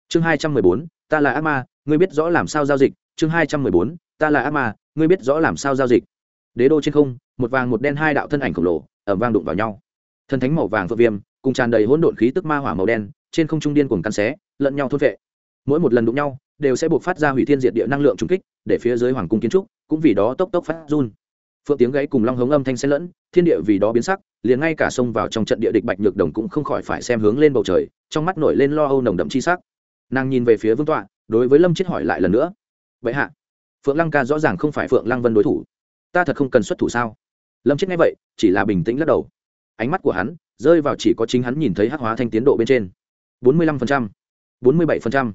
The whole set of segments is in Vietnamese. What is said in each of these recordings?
chương 214, ta là ác ma, ngươi biết rõ làm sao giao dịch. chương 214, ta là ác ma, ngươi biết rõ làm sao giao dịch. Đế đô trên không, một vàng một đen hai đạo thân ảnh khổng lồ ầm vang đụng vào nhau. Thần thánh màu vàng phượng viêm cùng tràn đầy hỗn độn khí tức ma hỏa màu đen trên không trung điên cuồng cắn xé lẫn nhau thôn vệ. Mỗi một lần đụng nhau đều sẽ buộc phát ra hủy thiên diệt địa năng lượng trùng kích, để phía dưới hoàng cung kiến trúc cũng vì đó tốc tốc phát run. Phượng tiếng gáy cùng long hống âm thanh xen lẫn, thiên địa vì đó biến sắc, liền ngay cả xông vào trong trận địa địch Bạch Nhược Đồng cũng không khỏi phải xem hướng lên bầu trời, trong mắt nổi lên lo âu nồng đậm chi sắc. Nàng nhìn về phía vương tọa, đối với Lâm Chiết hỏi lại lần nữa: "Vậy hạ, Phượng Lăng ca rõ ràng không phải Phượng Lăng Vân đối thủ, ta thật không cần xuất thủ sao?" Lâm Chiết nghe vậy, chỉ là bình tĩnh lắc đầu. Ánh mắt của hắn rơi vào chỉ có chính hắn nhìn thấy hắc hóa thanh tiến độ bên trên. 45%, 47%,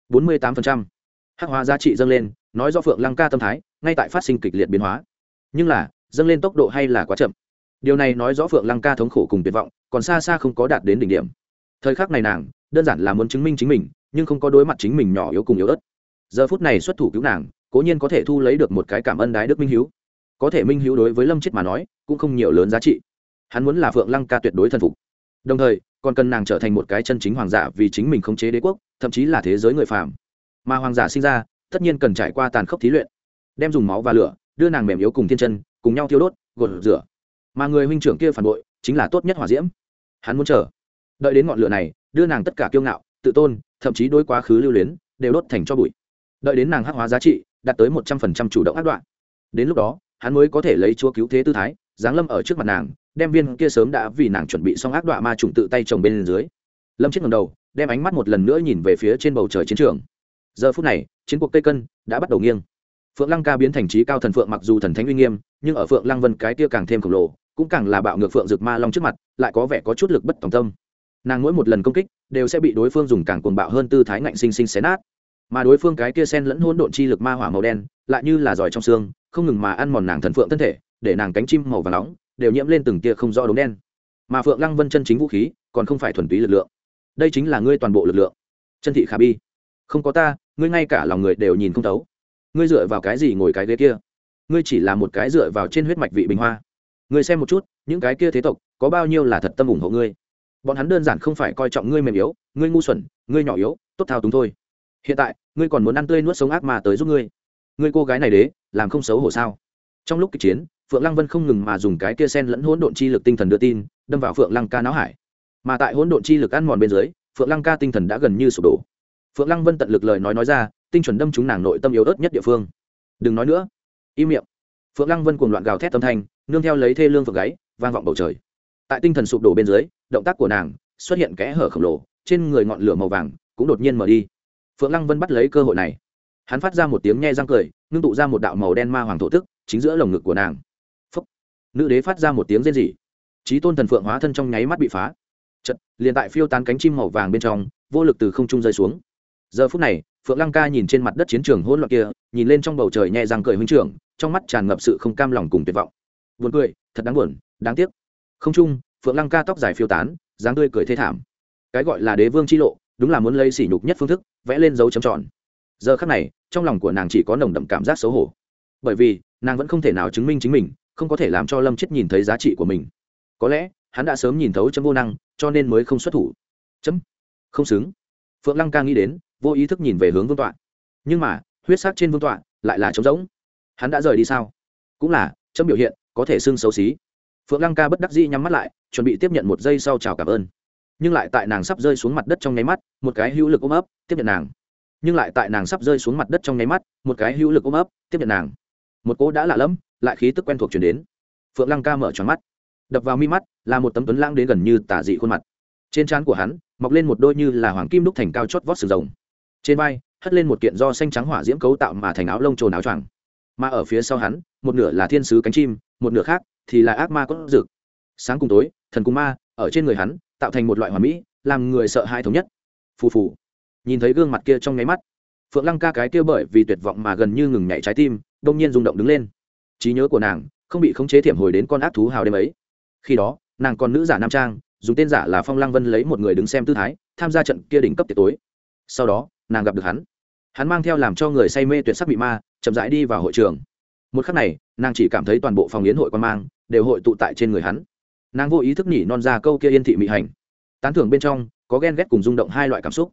48%. Hắc hóa giá trị dâng lên, nói do Phượng Lăng ca tâm thái ngay tại phát sinh kịch liệt biến hóa. Nhưng là, dâng lên tốc độ hay là quá chậm. Điều này nói rõ Phượng Lăng ca thống khổ cùng tuyệt vọng, còn xa xa không có đạt đến đỉnh điểm. Thời khắc này nàng, đơn giản là muốn chứng minh chính mình, nhưng không có đối mặt chính mình nhỏ yếu cùng yếu ớt. Giờ phút này xuất thủ cứu nàng, cố nhiên có thể thu lấy được một cái cảm ơn đái đức minh hiếu. Có thể minh hiếu đối với Lâm Chiết mà nói, cũng không nhiều lớn giá trị. Hắn muốn là Phượng Lăng ca tuyệt đối thần phục. Đồng thời, còn cần nàng trở thành một cái chân chính hoàng giả vì chính mình khống chế đế quốc, thậm chí là thế giới người phàm. Mà hoàng giả sinh ra, tất nhiên cần trải qua tàn khốc thí luyện, đem dùng máu và lửa đưa nàng mềm yếu cùng thiên chân cùng nhau thiêu đốt gột rửa. Mà người huynh trưởng kia phản bội chính là tốt nhất hỏa diễm. Hắn muốn chờ đợi đến ngọn lửa này đưa nàng tất cả kiêu ngạo tự tôn thậm chí đối quá khứ lưu luyến đều đốt thành cho bụi, đợi đến nàng hắc hóa giá trị đạt tới 100% chủ động ác đoạn. Đến lúc đó hắn mới có thể lấy chúa cứu thế tư thái giáng lâm ở trước mặt nàng, đem viên kia sớm đã vì nàng chuẩn bị xong ác đoạn ma trùng tự tay trồng bên dưới. Lâm Chiết ngẩng đầu, đem ánh mắt một lần nữa nhìn về phía trên bầu trời chiến trường. Giờ phút này chiến cuộc cây cân đã bắt đầu nghiêng. Phượng Lăng ca biến thành trí cao thần phượng, mặc dù thần thánh uy nghiêm, nhưng ở Phượng Lăng Vân cái kia càng thêm khổng lồ, cũng càng là bạo ngược phượng rực ma long trước mặt, lại có vẻ có chút lực bất tòng tâm. Nàng mỗi một lần công kích đều sẽ bị đối phương dùng càng cuồng bạo hơn tư thái ngạnh sinh sinh xé nát, mà đối phương cái kia sen lẫn hỗn độn chi lực ma hỏa màu đen, lại như là giỏi trong xương, không ngừng mà ăn mòn nàng thần phượng thân thể, để nàng cánh chim màu vàng nóng đều nhiễm lên từng tia không rõ đốm đen. Mà Phượng Lăng Vân chân chính vũ khí, còn không phải thuần túy lực lượng. Đây chính là ngươi toàn bộ lực lượng. Chân thị khả bi, không có ta, ngươi ngay cả lòng người đều nhìn không thấu. Ngươi dựa vào cái gì ngồi cái ghế kia? Ngươi chỉ là một cái dựa vào trên huyết mạch vị bình hoa. Ngươi xem một chút, những cái kia thế tộc có bao nhiêu là thật tâm ủng hộ ngươi. Bọn hắn đơn giản không phải coi trọng ngươi mềm yếu, ngươi ngu xuẩn, ngươi nhỏ yếu, tốt thao túng thôi. Hiện tại ngươi còn muốn ăn tươi nuốt sống ác mà tới giúp ngươi. Ngươi cô gái này đế làm không xấu hổ sao? Trong lúc kịch chiến, Phượng Lăng Vân không ngừng mà dùng cái kia sen lẫn hỗn độn chi lực tinh thần đưa tin đâm vào Phượng Lăng ca não hải. Mà tại hỗn độn chi lực ăn mòn bên dưới, Phượng Lăng ca tinh thần đã gần như sụp đổ. Phượng Lăng Vân tận lực lời nói ra, tinh chuẩn đâm trúng nàng nội tâm yếu ớt nhất địa phương. Đừng nói nữa, im miệng. Phượng Lăng Vân cuồng loạn gào thét âm thanh nương theo lấy thê lương phượng gáy vang vọng bầu trời. Tại tinh thần sụp đổ bên dưới, động tác của nàng xuất hiện kẽ hở khổng lồ, trên người ngọn lửa màu vàng cũng đột nhiên mở đi. Phượng Lăng Vân bắt lấy cơ hội này, hắn phát ra một tiếng nhe răng cười, ngưng tụ ra một đạo màu đen ma hoàng thổ tức chính giữa lồng ngực của nàng. Phúc! Nữ đế phát ra một tiếng rên rỉ, chí tôn thần phượng hóa thân trong nháy mắt bị phá. Chợt, liền tại phiêu tán cánh chim màu vàng bên trong, vô lực từ không trung rơi xuống. Giờ phút này, Phượng Lăng ca nhìn trên mặt đất chiến trường hỗn loạn kia, nhìn lên trong bầu trời nhẹ răng cười huynh trưởng, trong mắt tràn ngập sự không cam lòng cùng tuyệt vọng. Buồn cười, thật đáng buồn, đáng tiếc. Không trung, Phượng Lăng ca tóc dài phiêu tán, dáng tươi cười thê thảm. Cái gọi là đế vương chi lộ, đúng là muốn lấy sỉ nhục nhất phương thức, vẽ lên dấu chấm tròn. Giờ khắc này, trong lòng của nàng chỉ có nồng đậm cảm giác xấu hổ, bởi vì nàng vẫn không thể nào chứng minh chính mình, không có thể làm cho Lâm Chiết nhìn thấy giá trị của mình. Có lẽ hắn đã sớm nhìn thấu chấm vô năng, cho nên mới không xuất thủ. Chấm không xứng. Phượng Lăng ca nghĩ đến, vô ý thức nhìn về hướng vương tọa, nhưng mà huyết sắc trên vương tọa lại là trống rỗng. Hắn đã rời đi sao? Cũng là chấm biểu hiện có thể xưng xấu xí. Phượng Lăng ca bất đắc dĩ nhắm mắt lại, chuẩn bị tiếp nhận một giây sau chào cảm ơn, nhưng lại tại nàng sắp rơi xuống mặt đất trong nháy mắt, một cái hữu lực ôm ấp tiếp nhận nàng. Nhưng lại tại nàng sắp rơi xuống mặt đất trong nháy mắt, một cái hữu lực ôm ấp tiếp nhận nàng. Một cỗ đã lạ lẫm lại khí tức quen thuộc truyền đến. Phượng Lăng ca mở tròn mắt, đập vào mi mắt là một tấm tuấn lãng đến gần như tà dị khuôn mặt. Trên trán của hắn mọc lên một đôi như là hoàng kim đúc thành cao chót vót sừng rồng, trên vai hất lên một kiện do xanh trắng hỏa diễm cấu tạo mà thành áo lông trồn áo choàng, mà ở phía sau hắn một nửa là thiên sứ cánh chim, một nửa khác thì là ác ma cốt rực. Sáng cùng tối, thần cùng ma ở trên người hắn tạo thành một loại hoàn mỹ, làm người sợ hãi thống nhất. Phù phù. Nhìn thấy gương mặt kia trong nháy mắt, Phượng Lăng ca cái kia bởi vì tuyệt vọng mà gần như ngừng nhảy trái tim đông nhiên rung động đứng lên. Trí nhớ của nàng không bị khống chế thiểm hồi đến con ác thú hào đêm ấy. Khi đó nàng còn nữ giả nam trang, dùng tên giả là Phong Lăng Vân, lấy một người đứng xem tư thái tham gia trận kia đỉnh cấp tiệc tối. Sau đó nàng gặp được hắn mang theo làm cho người say mê tuyệt sắc bị ma chậm rãi đi vào hội trường. Một khắc này nàng chỉ cảm thấy toàn bộ phòng yến hội quan mang đều hội tụ tại trên người hắn. Nàng vô ý thức nhỉ non ra câu kia yên thị mị hành, tán thưởng bên trong có ghen ghét cùng rung động hai loại cảm xúc.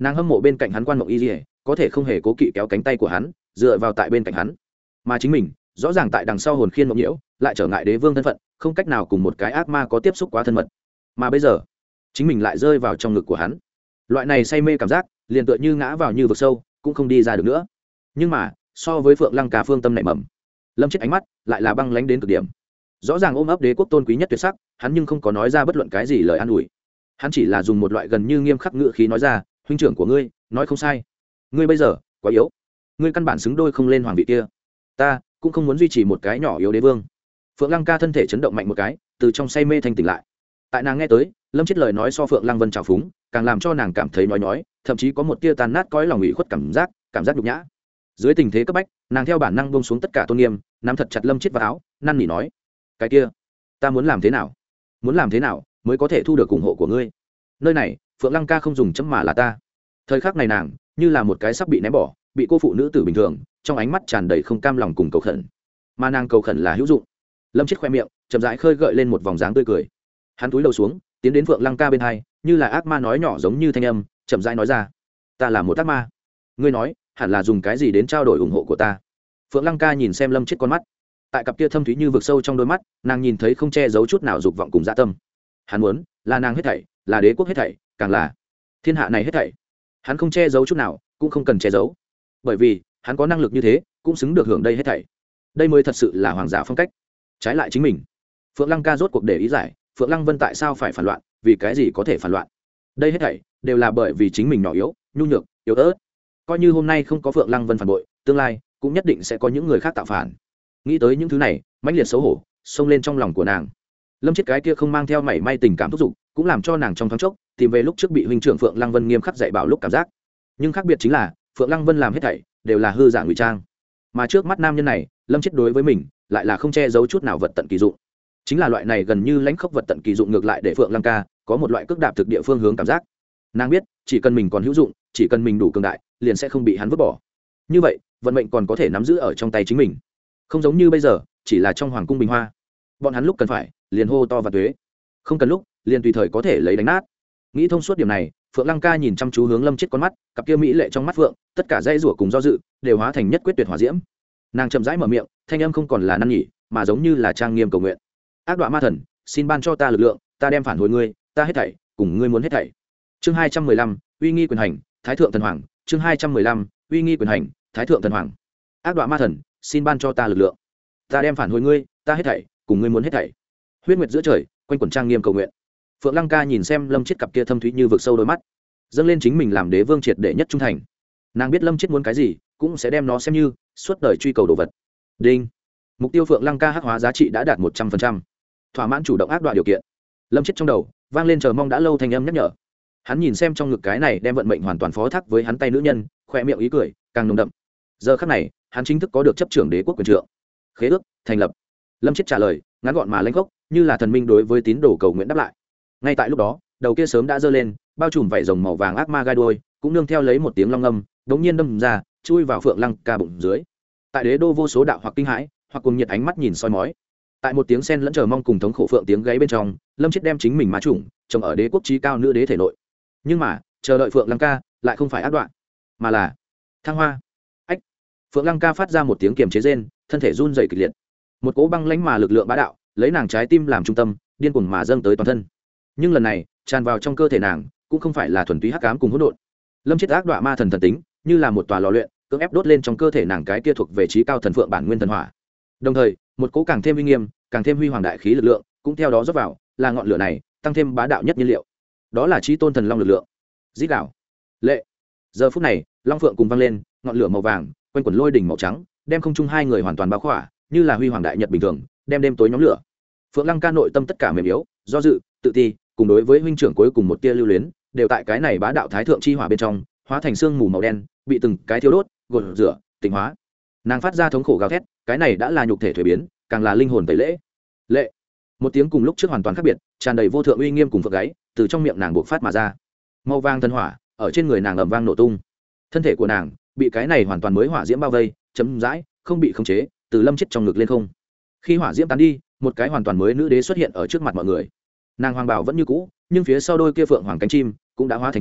nàng hâm mộ bên cạnh hắn quan mộng y dỉa có thể không hề cố kỵ kéo cánh tay của hắn dựa vào tại bên cạnh hắn, mà chính mình rõ ràng tại đằng sau hồn khiên mộng nhiễu lại trở ngại đế vương thân phận, không cách nào cùng một cái ác ma có tiếp xúc quá thân mật, mà bây giờ chính mình lại rơi vào trong ngực của hắn. Loại này say mê cảm giác liền tựa như ngã vào như vực sâu cũng không đi ra được nữa. Nhưng mà so với Phượng Lăng Ca phương tâm nảy mầm, Lâm Chết ánh mắt lại là băng lãnh đến cực điểm. Rõ ràng ôm ấp đế quốc tôn quý nhất tuyệt sắc, hắn nhưng không có nói ra bất luận cái gì lời an ủi. Hắn chỉ là dùng một loại gần như nghiêm khắc ngữ khí nói ra, huynh trưởng của ngươi nói không sai, ngươi bây giờ quá yếu, ngươi căn bản xứng đôi không lên hoàng vị kia, ta cũng không muốn duy trì một cái nhỏ yếu đế vương. Phượng Lăng Ca thân thể chấn động mạnh một cái, từ trong say mê thanh tỉnh lại. Tại nàng nghe tới Lâm Chết lời nói so Phượng Lăng Vân trào phúng càng làm cho nàng cảm thấy nhói, thậm chí có một tia tan nát cõi lòng ủy khuất cảm giác nhục nhã. Dưới tình thế cấp bách, nàng theo bản năng buông xuống tất cả tôn nghiêm, nắm thật chặt Lâm Chết vào áo, năn nỉ nói, cái kia ta muốn làm thế nào, muốn làm thế nào mới có thể thu được ủng hộ của ngươi? Nơi này Phượng Lăng Ca không dùng chấm mà là ta. Thời khắc này nàng như là một cái sắp bị ném bỏ, bị cô phụ nữ tử bình thường, trong ánh mắt tràn đầy không cam lòng cùng cầu khẩn, mà nàng cầu khẩn là hữu dụng. Lâm Chết khoe miệng chậm rãi khơi gợi lên một vòng dáng tươi cười, hắn cúi đầu xuống tiến đến Phượng Lăng Ca bên hai, như là ác ma nói nhỏ giống như thanh âm chậm rãi nói ra, ta là một ác ma, ngươi nói hẳn là dùng cái gì đến trao đổi ủng hộ của ta? Phượng Lăng Ca nhìn xem Lâm Chết con mắt, tại cặp kia thâm thúy như vực sâu trong đôi mắt, nàng nhìn thấy không che giấu chút nào dục vọng cùng dạ tâm. Hắn muốn là nàng hết thảy, là đế quốc hết thảy, càng là thiên hạ này hết thảy. Hắn không che giấu chút nào, cũng không cần che giấu, bởi vì hắn có năng lực như thế, cũng xứng được hưởng đây hết thảy. Đây mới thật sự là hoàng giả phong cách. Trái lại chính mình, Phượng Lăng Ca rốt cuộc để ý giải, Phượng Lăng Vân tại sao phải phản loạn, vì cái gì có thể phản loạn? Đây hết thảy đều là bởi vì chính mình nhỏ yếu, nhu nhược, yếu ớt. Coi như hôm nay không có Phượng Lăng Vân phản bội, tương lai cũng nhất định sẽ có những người khác tạo phản. Nghĩ tới những thứ này, mãnh liệt xấu hổ xông lên trong lòng của nàng. Lâm Chết cái kia không mang theo mảy may tình cảm thúc giục, cũng làm cho nàng trong thoáng chốc tìm về lúc trước bị huynh trưởng Phượng Lăng Vân nghiêm khắc dạy bảo lúc cảm giác. Nhưng khác biệt chính là Phượng Lăng Vân làm hết thảy đều là hư giả ngụy trang, mà trước mắt nam nhân này, Lâm Chết đối với mình lại là không che giấu chút nào vật tận kỳ dụng. Chính là loại này gần như lãnh khốc vật tận kỳ dụng ngược lại để Phượng Lăng Ca có một loại cước đạp thực địa phương hướng cảm giác. Nàng biết chỉ cần mình còn hữu dụng, chỉ cần mình đủ cường đại, liền sẽ không bị hắn vứt bỏ. Như vậy vận mệnh còn có thể nắm giữ ở trong tay chính mình, không giống như bây giờ chỉ là trong hoàng cung bình hoa. Bọn hắn lúc cần phải liền hô to và tuế, không cần lúc liền tùy thời có thể lấy đánh nát. Nghĩ thông suốt điểm này, Phượng Lăng Ca nhìn chăm chú hướng Lâm Chết con mắt, cặp kia mỹ lệ trong mắt Phượng, tất cả dây rủa cùng do dự đều hóa thành nhất quyết tuyệt hỏa diễm. Nàng chậm rãi mở miệng, thanh âm không còn là năn nỉ, mà giống như là trang nghiêm cầu nguyện. Ác đọa ma thần, xin ban cho ta lực lượng, ta đem phản hồi ngươi, ta hết thảy cùng ngươi muốn hết thảy. Chương 215, uy nghi quyền hành, Thái thượng thần hoàng. Chương 215, uy nghi quyền hành, Thái thượng thần hoàng. Ác đọa ma thần, xin ban cho ta lực lượng, ta đem phản hồi ngươi, ta hết thảy cùng ngươi muốn hết thảy. Huyết nguyệt giữa trời, quanh quần trang nghiêm cầu nguyện. Phượng Lăng Ca nhìn xem Lâm Chết cặp kia thâm thúy như vực sâu đôi mắt, dâng lên chính mình làm đế vương triệt đệ nhất trung thành. Nàng biết Lâm Chết muốn cái gì, cũng sẽ đem nó xem như suốt đời truy cầu đồ vật. Đinh, mục tiêu Phượng Lăng Ca hắc hóa giá trị đã đạt 100%, thỏa mãn chủ động ác đoạ điều kiện. Lâm Chết trong đầu vang lên chờ mong đã lâu thanh âm nhắc nhở. Hắn nhìn xem trong ngực cái này đem vận mệnh hoàn toàn phó thác với hắn tay nữ nhân, khoe miệng ý cười càng nồng đậm. Giờ khắc này hắn chính thức có được chấp trưởng đế quốc quyền trượng. Khế ước thành lập. Lâm Chết trả lời ngắn gọn mà lãnh gốc, như là thần minh đối với tín đồ cầu nguyện đáp lại. Ngay tại lúc đó, đầu kia sớm đã giơ lên, bao trùm vảy rồng màu vàng ác ma gai đuôi, cũng nương theo lấy một tiếng long âm, đống nhiên đâm ra, chui vào Phượng Lăng Ca bụng dưới. Tại đế đô vô số đạo hoặc kinh hãi, hoặc cùng nhiệt ánh mắt nhìn soi mói. Tại một tiếng sen lẫn chờ mong cùng thống khổ phượng tiếng gáy bên trong, Lâm Chết đem chính mình má trùng trồng ở đế quốc chí cao nữ đế thể nội. Nhưng mà chờ đợi Phượng Lăng Ca lại không phải ác đoạn, mà là thăng hoa. Ách! Phượng Lăng Ca phát ra một tiếng kiềm chế rên, thân thể run rẩy kịch liệt. Một cỗ băng lãnh mà lực lượng bá đạo lấy nàng trái tim làm trung tâm, điên cuồng mà dâng tới toàn thân. Nhưng lần này tràn vào trong cơ thể nàng cũng không phải là thuần túy hắc ám cùng hỗn độn. Lâm Chết ác đoạn ma thần thần tính như là một tòa lò luyện, cưỡng ép đốt lên trong cơ thể nàng cái kia thuộc về chí cao thần phượng bản nguyên thần hỏa. Đồng thời một cỗ càng thêm uy nghiêm, càng thêm huy hoàng đại khí lực lượng cũng theo đó rót vào, là ngọn lửa này tăng thêm bá đạo nhất nhiên liệu, đó là chí tôn thần long lực lượng. Rít gào lệ. Giờ phút này long phượng cùng vang lên, ngọn lửa màu vàng quanh quẩn lôi đỉnh màu trắng, đem không trung hai người hoàn toàn bao khỏa, như là huy hoàng đại nhật bình thường, đem đêm tối nhóm lửa. Phượng Lăng Ca nội tâm tất cả mềm yếu, do dự, tự ti, cùng đối với huynh trưởng cuối cùng một tia lưu luyến, đều tại cái này bá đạo thái thượng chi hỏa bên trong hóa thành sương mù màu đen, bị từng cái thiêu đốt, gột rửa, tịnh hóa. Nàng phát ra thống khổ gào thét, cái này đã là nhục thể thuế biến, càng là linh hồn tẩy lễ. Lệ. Một tiếng cùng lúc trước hoàn toàn khác biệt, tràn đầy vô thượng uy nghiêm cùng phượng gáy, từ trong miệng nàng bộc phát mà ra. Màu vàng thần hỏa ở trên người nàng ầm vang nổ tung. Thân thể của nàng bị cái này hoàn toàn mới hỏa diễm bao vây, chấm dãi, không bị khống chế, từ Lâm Chết trong ngực lên không. Khi hỏa diễm tán đi, một cái hoàn toàn mới nữ đế xuất hiện ở trước mặt mọi người. Nàng hoàng bào vẫn như cũ, nhưng phía sau đôi kia phượng hoàng cánh chim cũng đã hóa thành kim,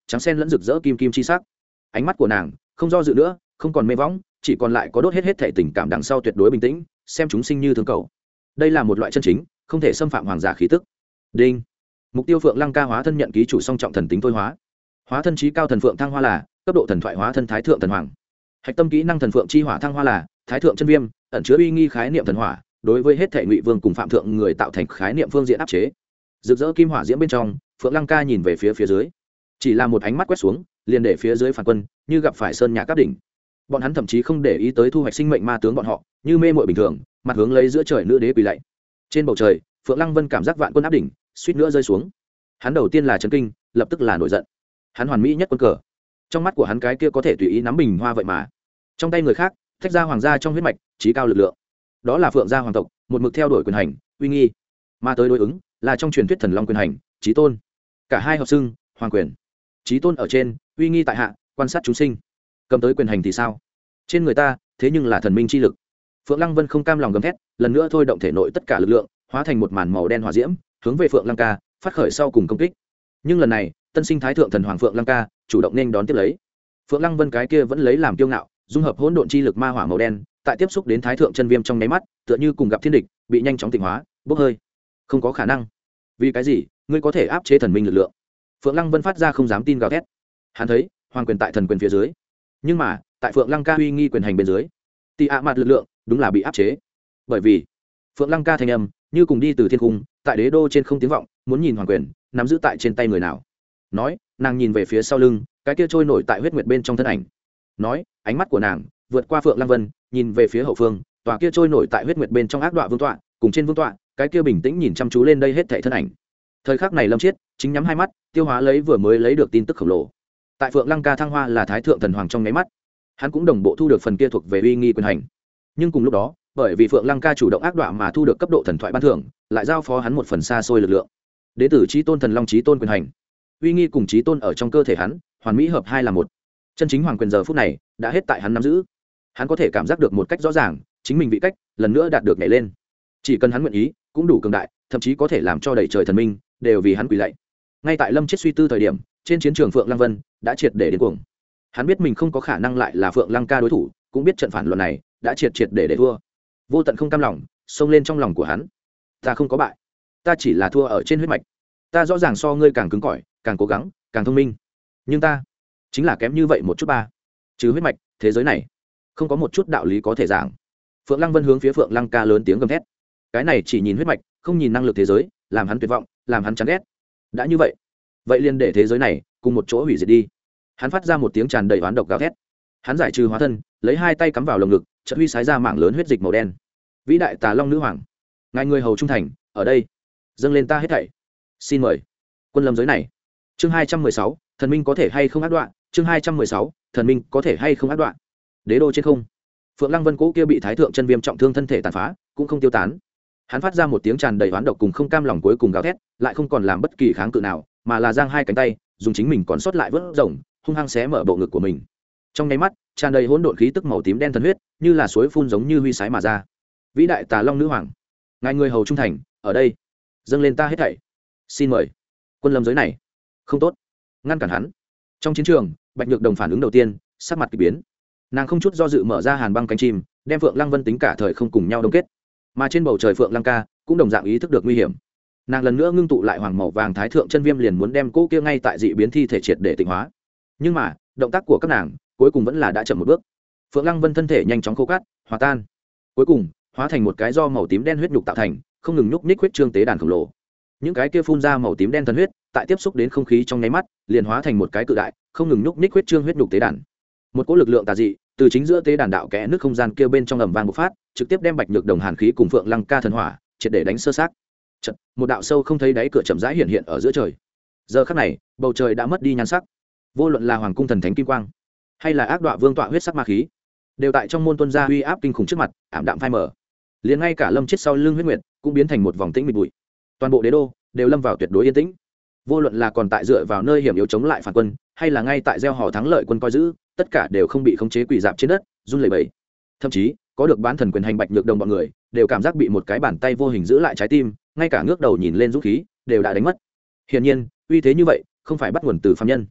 trắng sen lẫn rực rỡ kim kim chi sắc. Ánh mắt của nàng không do dự nữa, không còn mê võng, chỉ còn lại có đốt hết thể tình cảm đằng sau tuyệt đối bình tĩnh, xem chúng sinh như thương cầu. Đây là một loại chân chính không thể xâm phạm hoàng giả khí tức. Đinh. Mục tiêu Phượng Lăng Ca hóa thân nhận ký chủ song trọng thần tính thôi hóa. Hóa thân trí cao thần phượng thăng hoa là cấp độ thần thoại hóa thân thái thượng thần hoàng. Hạch tâm kỹ năng thần phượng chi hỏa thăng hoa là thái thượng chân viêm, ẩn chứa uy nghi khái niệm thần hỏa, đối với hết thể ngụy vương cùng phạm thượng người tạo thành khái niệm phương diện áp chế. Rực rỡ kim hỏa diễm bên trong, Phượng Lăng Ca nhìn về phía dưới, chỉ là một ánh mắt quét xuống, liền để phía dưới phản quân như gặp phải sơn nhạc các đỉnh. Bọn hắn thậm chí không để ý tới thu hoạch sinh mệnh ma tướng bọn họ, như mê muội bình thường, mặt hướng lấy giữa trời nữ đế quỳ lạy. Trên bầu trời, Phượng Lăng Vân cảm giác vạn quân áp đỉnh, suýt nữa rơi xuống. Hắn đầu tiên là chấn kinh, lập tức là nổi giận. Hắn hoàn mỹ nhất quân cờ, trong mắt của hắn cái kia có thể tùy ý nắm bình hoa vậy mà, trong tay người khác thách ra hoàng gia trong huyết mạch trí cao lực lượng, đó là Phượng gia hoàng tộc một mực theo đuổi quyền hành uy nghi, mà tới đối ứng là trong truyền thuyết thần long quyền hành trí tôn. Cả hai hợp xưng hoàng quyền, trí tôn ở trên, uy nghi tại hạ, quan sát chúng sinh. Cầm tới quyền hành thì sao? Trên người ta thế nhưng là thần minh chi lực. Phượng Lăng Vân không cam lòng gầm thét, lần nữa thôi động thể nội tất cả lực lượng, hóa thành một màn màu đen hỏa diễm, hướng về Phượng Lăng Ca phát khởi sau cùng công kích. Nhưng lần này tân sinh thái thượng thần hoàng Phượng Lăng Ca chủ động nên đón tiếp lấy. Phượng Lăng Vân cái kia vẫn lấy làm kiêu ngạo, dung hợp hỗn độn chi lực ma hỏa màu đen, tại tiếp xúc đến thái thượng chân viêm trong nháy mắt, tựa như cùng gặp thiên địch, bị nhanh chóng tịnh hóa, bốc hơi. Không có khả năng. Vì cái gì ngươi có thể áp chế thần minh lực lượng? Phượng Lăng Vân phát ra không dám tin gào thét. Hắn thấy hoàng quyền tại thần quyền phía dưới, nhưng mà tại Phượng Lăng Ca uy nghi quyền hành bên dưới, tị ạ mặt lực lượng đúng là bị áp chế. Bởi vì Phượng Lăng Ca thanh âm như cùng đi từ thiên cung, tại đế đô trên không tiếng vọng, muốn nhìn hoàng quyền nắm giữ tại trên tay người nào. Nói, nàng nhìn về phía sau lưng, cái kia trôi nổi tại huyết nguyệt bên trong thân ảnh. Nói, ánh mắt của nàng vượt qua Phượng Lăng Vân, nhìn về phía hậu phương, tòa kia trôi nổi tại huyết nguyệt bên trong ác đọa vương tọa, cùng trên vương tọa, cái kia bình tĩnh nhìn chăm chú lên đây hết thảy thân ảnh. Thời khắc này Lâm Chiết chính nhắm hai mắt, tiêu hóa lấy vừa mới lấy được tin tức khổng lồ. Tại Phượng Lăng Ca thăng hoa là thái thượng thần hoàng trong nháy mắt, hắn cũng đồng bộ thu được phần kia thuộc về uy nghi quyền hành. Nhưng cùng lúc đó, bởi vì Phượng Lăng Ca chủ động ác đọa mà thu được cấp độ thần thoại ban thưởng, lại giao phó hắn một phần xa xôi lực lượng. Đế tử chí tôn thần long chí tôn quyền hành, uy nghi cùng chí tôn ở trong cơ thể hắn, hoàn mỹ hợp hai là một. Chân chính hoàng quyền giờ phút này đã hết tại hắn nắm giữ. Hắn có thể cảm giác được một cách rõ ràng, chính mình vị cách lần nữa đạt được nhảy lên. Chỉ cần hắn nguyện ý, cũng đủ cường đại, thậm chí có thể làm cho đầy trời thần minh đều vì hắn quỳ lạy. Ngay tại Lâm Chiết suy tư thời điểm, trên chiến trường Phượng Lăng Vân đã triệt để đến cuồng. Hắn biết mình không có khả năng lại là Phượng Lăng Ca đối thủ, cũng biết trận phản loạn này đã triệt để thua. Vô tận không cam lòng xông lên trong lòng của hắn. Ta không có bại, ta chỉ là thua ở trên huyết mạch. Ta rõ ràng so ngươi càng cứng cỏi, càng cố gắng, càng thông minh, nhưng ta chính là kém như vậy một chút ba. Trừ huyết mạch, thế giới này không có một chút đạo lý có thể giảng. Phượng Lăng Vân hướng phía Phượng Lăng Ca lớn tiếng gầm thét. Cái này chỉ nhìn huyết mạch, không nhìn năng lực thế giới, làm hắn tuyệt vọng, làm hắn chán ghét. Đã như vậy, vậy liền để thế giới này cùng một chỗ hủy diệt đi. Hắn phát ra một tiếng tràn đầy oán độc gào thét. Hắn giải trừ hóa thân, lấy hai tay cắm vào lồng ngực, chợt huy sái ra mảng lớn huyết dịch màu đen. Vĩ đại Tà Long nữ hoàng, ngài người hầu trung thành, ở đây, dâng lên ta hết thảy. Xin mời quân lâm giới này. Chương 216, thần minh có thể hay không ác đoạn. Chương 216, thần minh có thể hay không ác đoạn. Đế đô trên không, Phượng Lăng Vân cố kia bị thái thượng chân viêm trọng thương thân thể tàn phá, cũng không tiêu tán. Hắn phát ra một tiếng tràn đầy oán độc cùng không cam lòng cuối cùng gào thét, lại không còn làm bất kỳ kháng cự nào, mà là giang hai cánh tay, dùng chính mình còn sót lại vớt rồng, hung hăng xé mở bộ ngực của mình. Trong nháy mắt, tràn đầy hỗn độn khí tức màu tím đen thần huyết, như là suối phun giống như huy sái mà ra. Vĩ đại Tà Long nữ hoàng, ngài người hầu trung thành, ở đây, dâng lên ta hết thảy. Xin mời quân lâm giới này. Không tốt, ngăn cản hắn. Trong chiến trường, Bạch Nhược Đồng phản ứng đầu tiên, sắc mặt kỳ biến. Nàng không chút do dự mở ra hàn băng cánh chim, đem Phượng Lăng Vân tính cả thời không cùng nhau đông kết. Mà trên bầu trời Phượng Lăng Ca cũng đồng dạng ý thức được nguy hiểm. Nàng lần nữa ngưng tụ lại hoàng màu vàng thái thượng chân viêm, liền muốn đem cô kia ngay tại dị biến thi thể triệt để tịnh hóa. Nhưng mà động tác của các nàng cuối cùng vẫn là đã chậm một bước. Phượng Lăng Vân thân thể nhanh chóng khô cát, hòa tan, cuối cùng hóa thành một cái do màu tím đen huyết nhục tạo thành, không ngừng nhúc nhích huyết trương tế đàn khổng lồ. Những cái kia phun ra màu tím đen thần huyết, tại tiếp xúc đến không khí trong nháy mắt, liền hóa thành một cái cự đại, không ngừng nhúc nhích huyết trương huyết nhục tế đàn. Một cỗ lực lượng tà dị từ chính giữa tế đàn đạo kẽ nước không gian kia bên trong ầm vang bộc phát, trực tiếp đem Bạch Nhược Đồng hàn khí cùng Phượng Lăng Ca thần hỏa triệt để đánh sơ xác. Chợt, một đạo sâu không thấy đáy cửa chậm rãi hiện hiện ở giữa trời. Giờ khắc này, bầu trời đã mất đi nhan sắc. Vô luận là hoàng cung thần thánh kim quang, hay là ác đọa vương tọa huyết sắc ma khí, đều tại trong môn tuân gia uy áp kinh khủng trước mặt ảm đạm phai mờ. Liền ngay cả Lâm Chiết sau lưng huyết nguyệt cũng biến thành một vòng tĩnh mịch bụi. Toàn bộ đế đô đều lâm vào tuyệt đối yên tĩnh. Vô luận là còn tại dựa vào nơi hiểm yếu chống lại phản quân, hay là ngay tại gieo hò thắng lợi quân coi giữ, tất cả đều không bị khống chế quỳ dạp trên đất, run lẩy bẩy. Thậm chí có được bán thần quyền hành Bạch Nhược Đồng bọn người đều cảm giác bị một cái bàn tay vô hình giữ lại trái tim, ngay cả ngước đầu nhìn lên dũng khí đều đã đánh mất. Hiển nhiên, uy thế như vậy không phải bắt nguồn từ phàm nhân.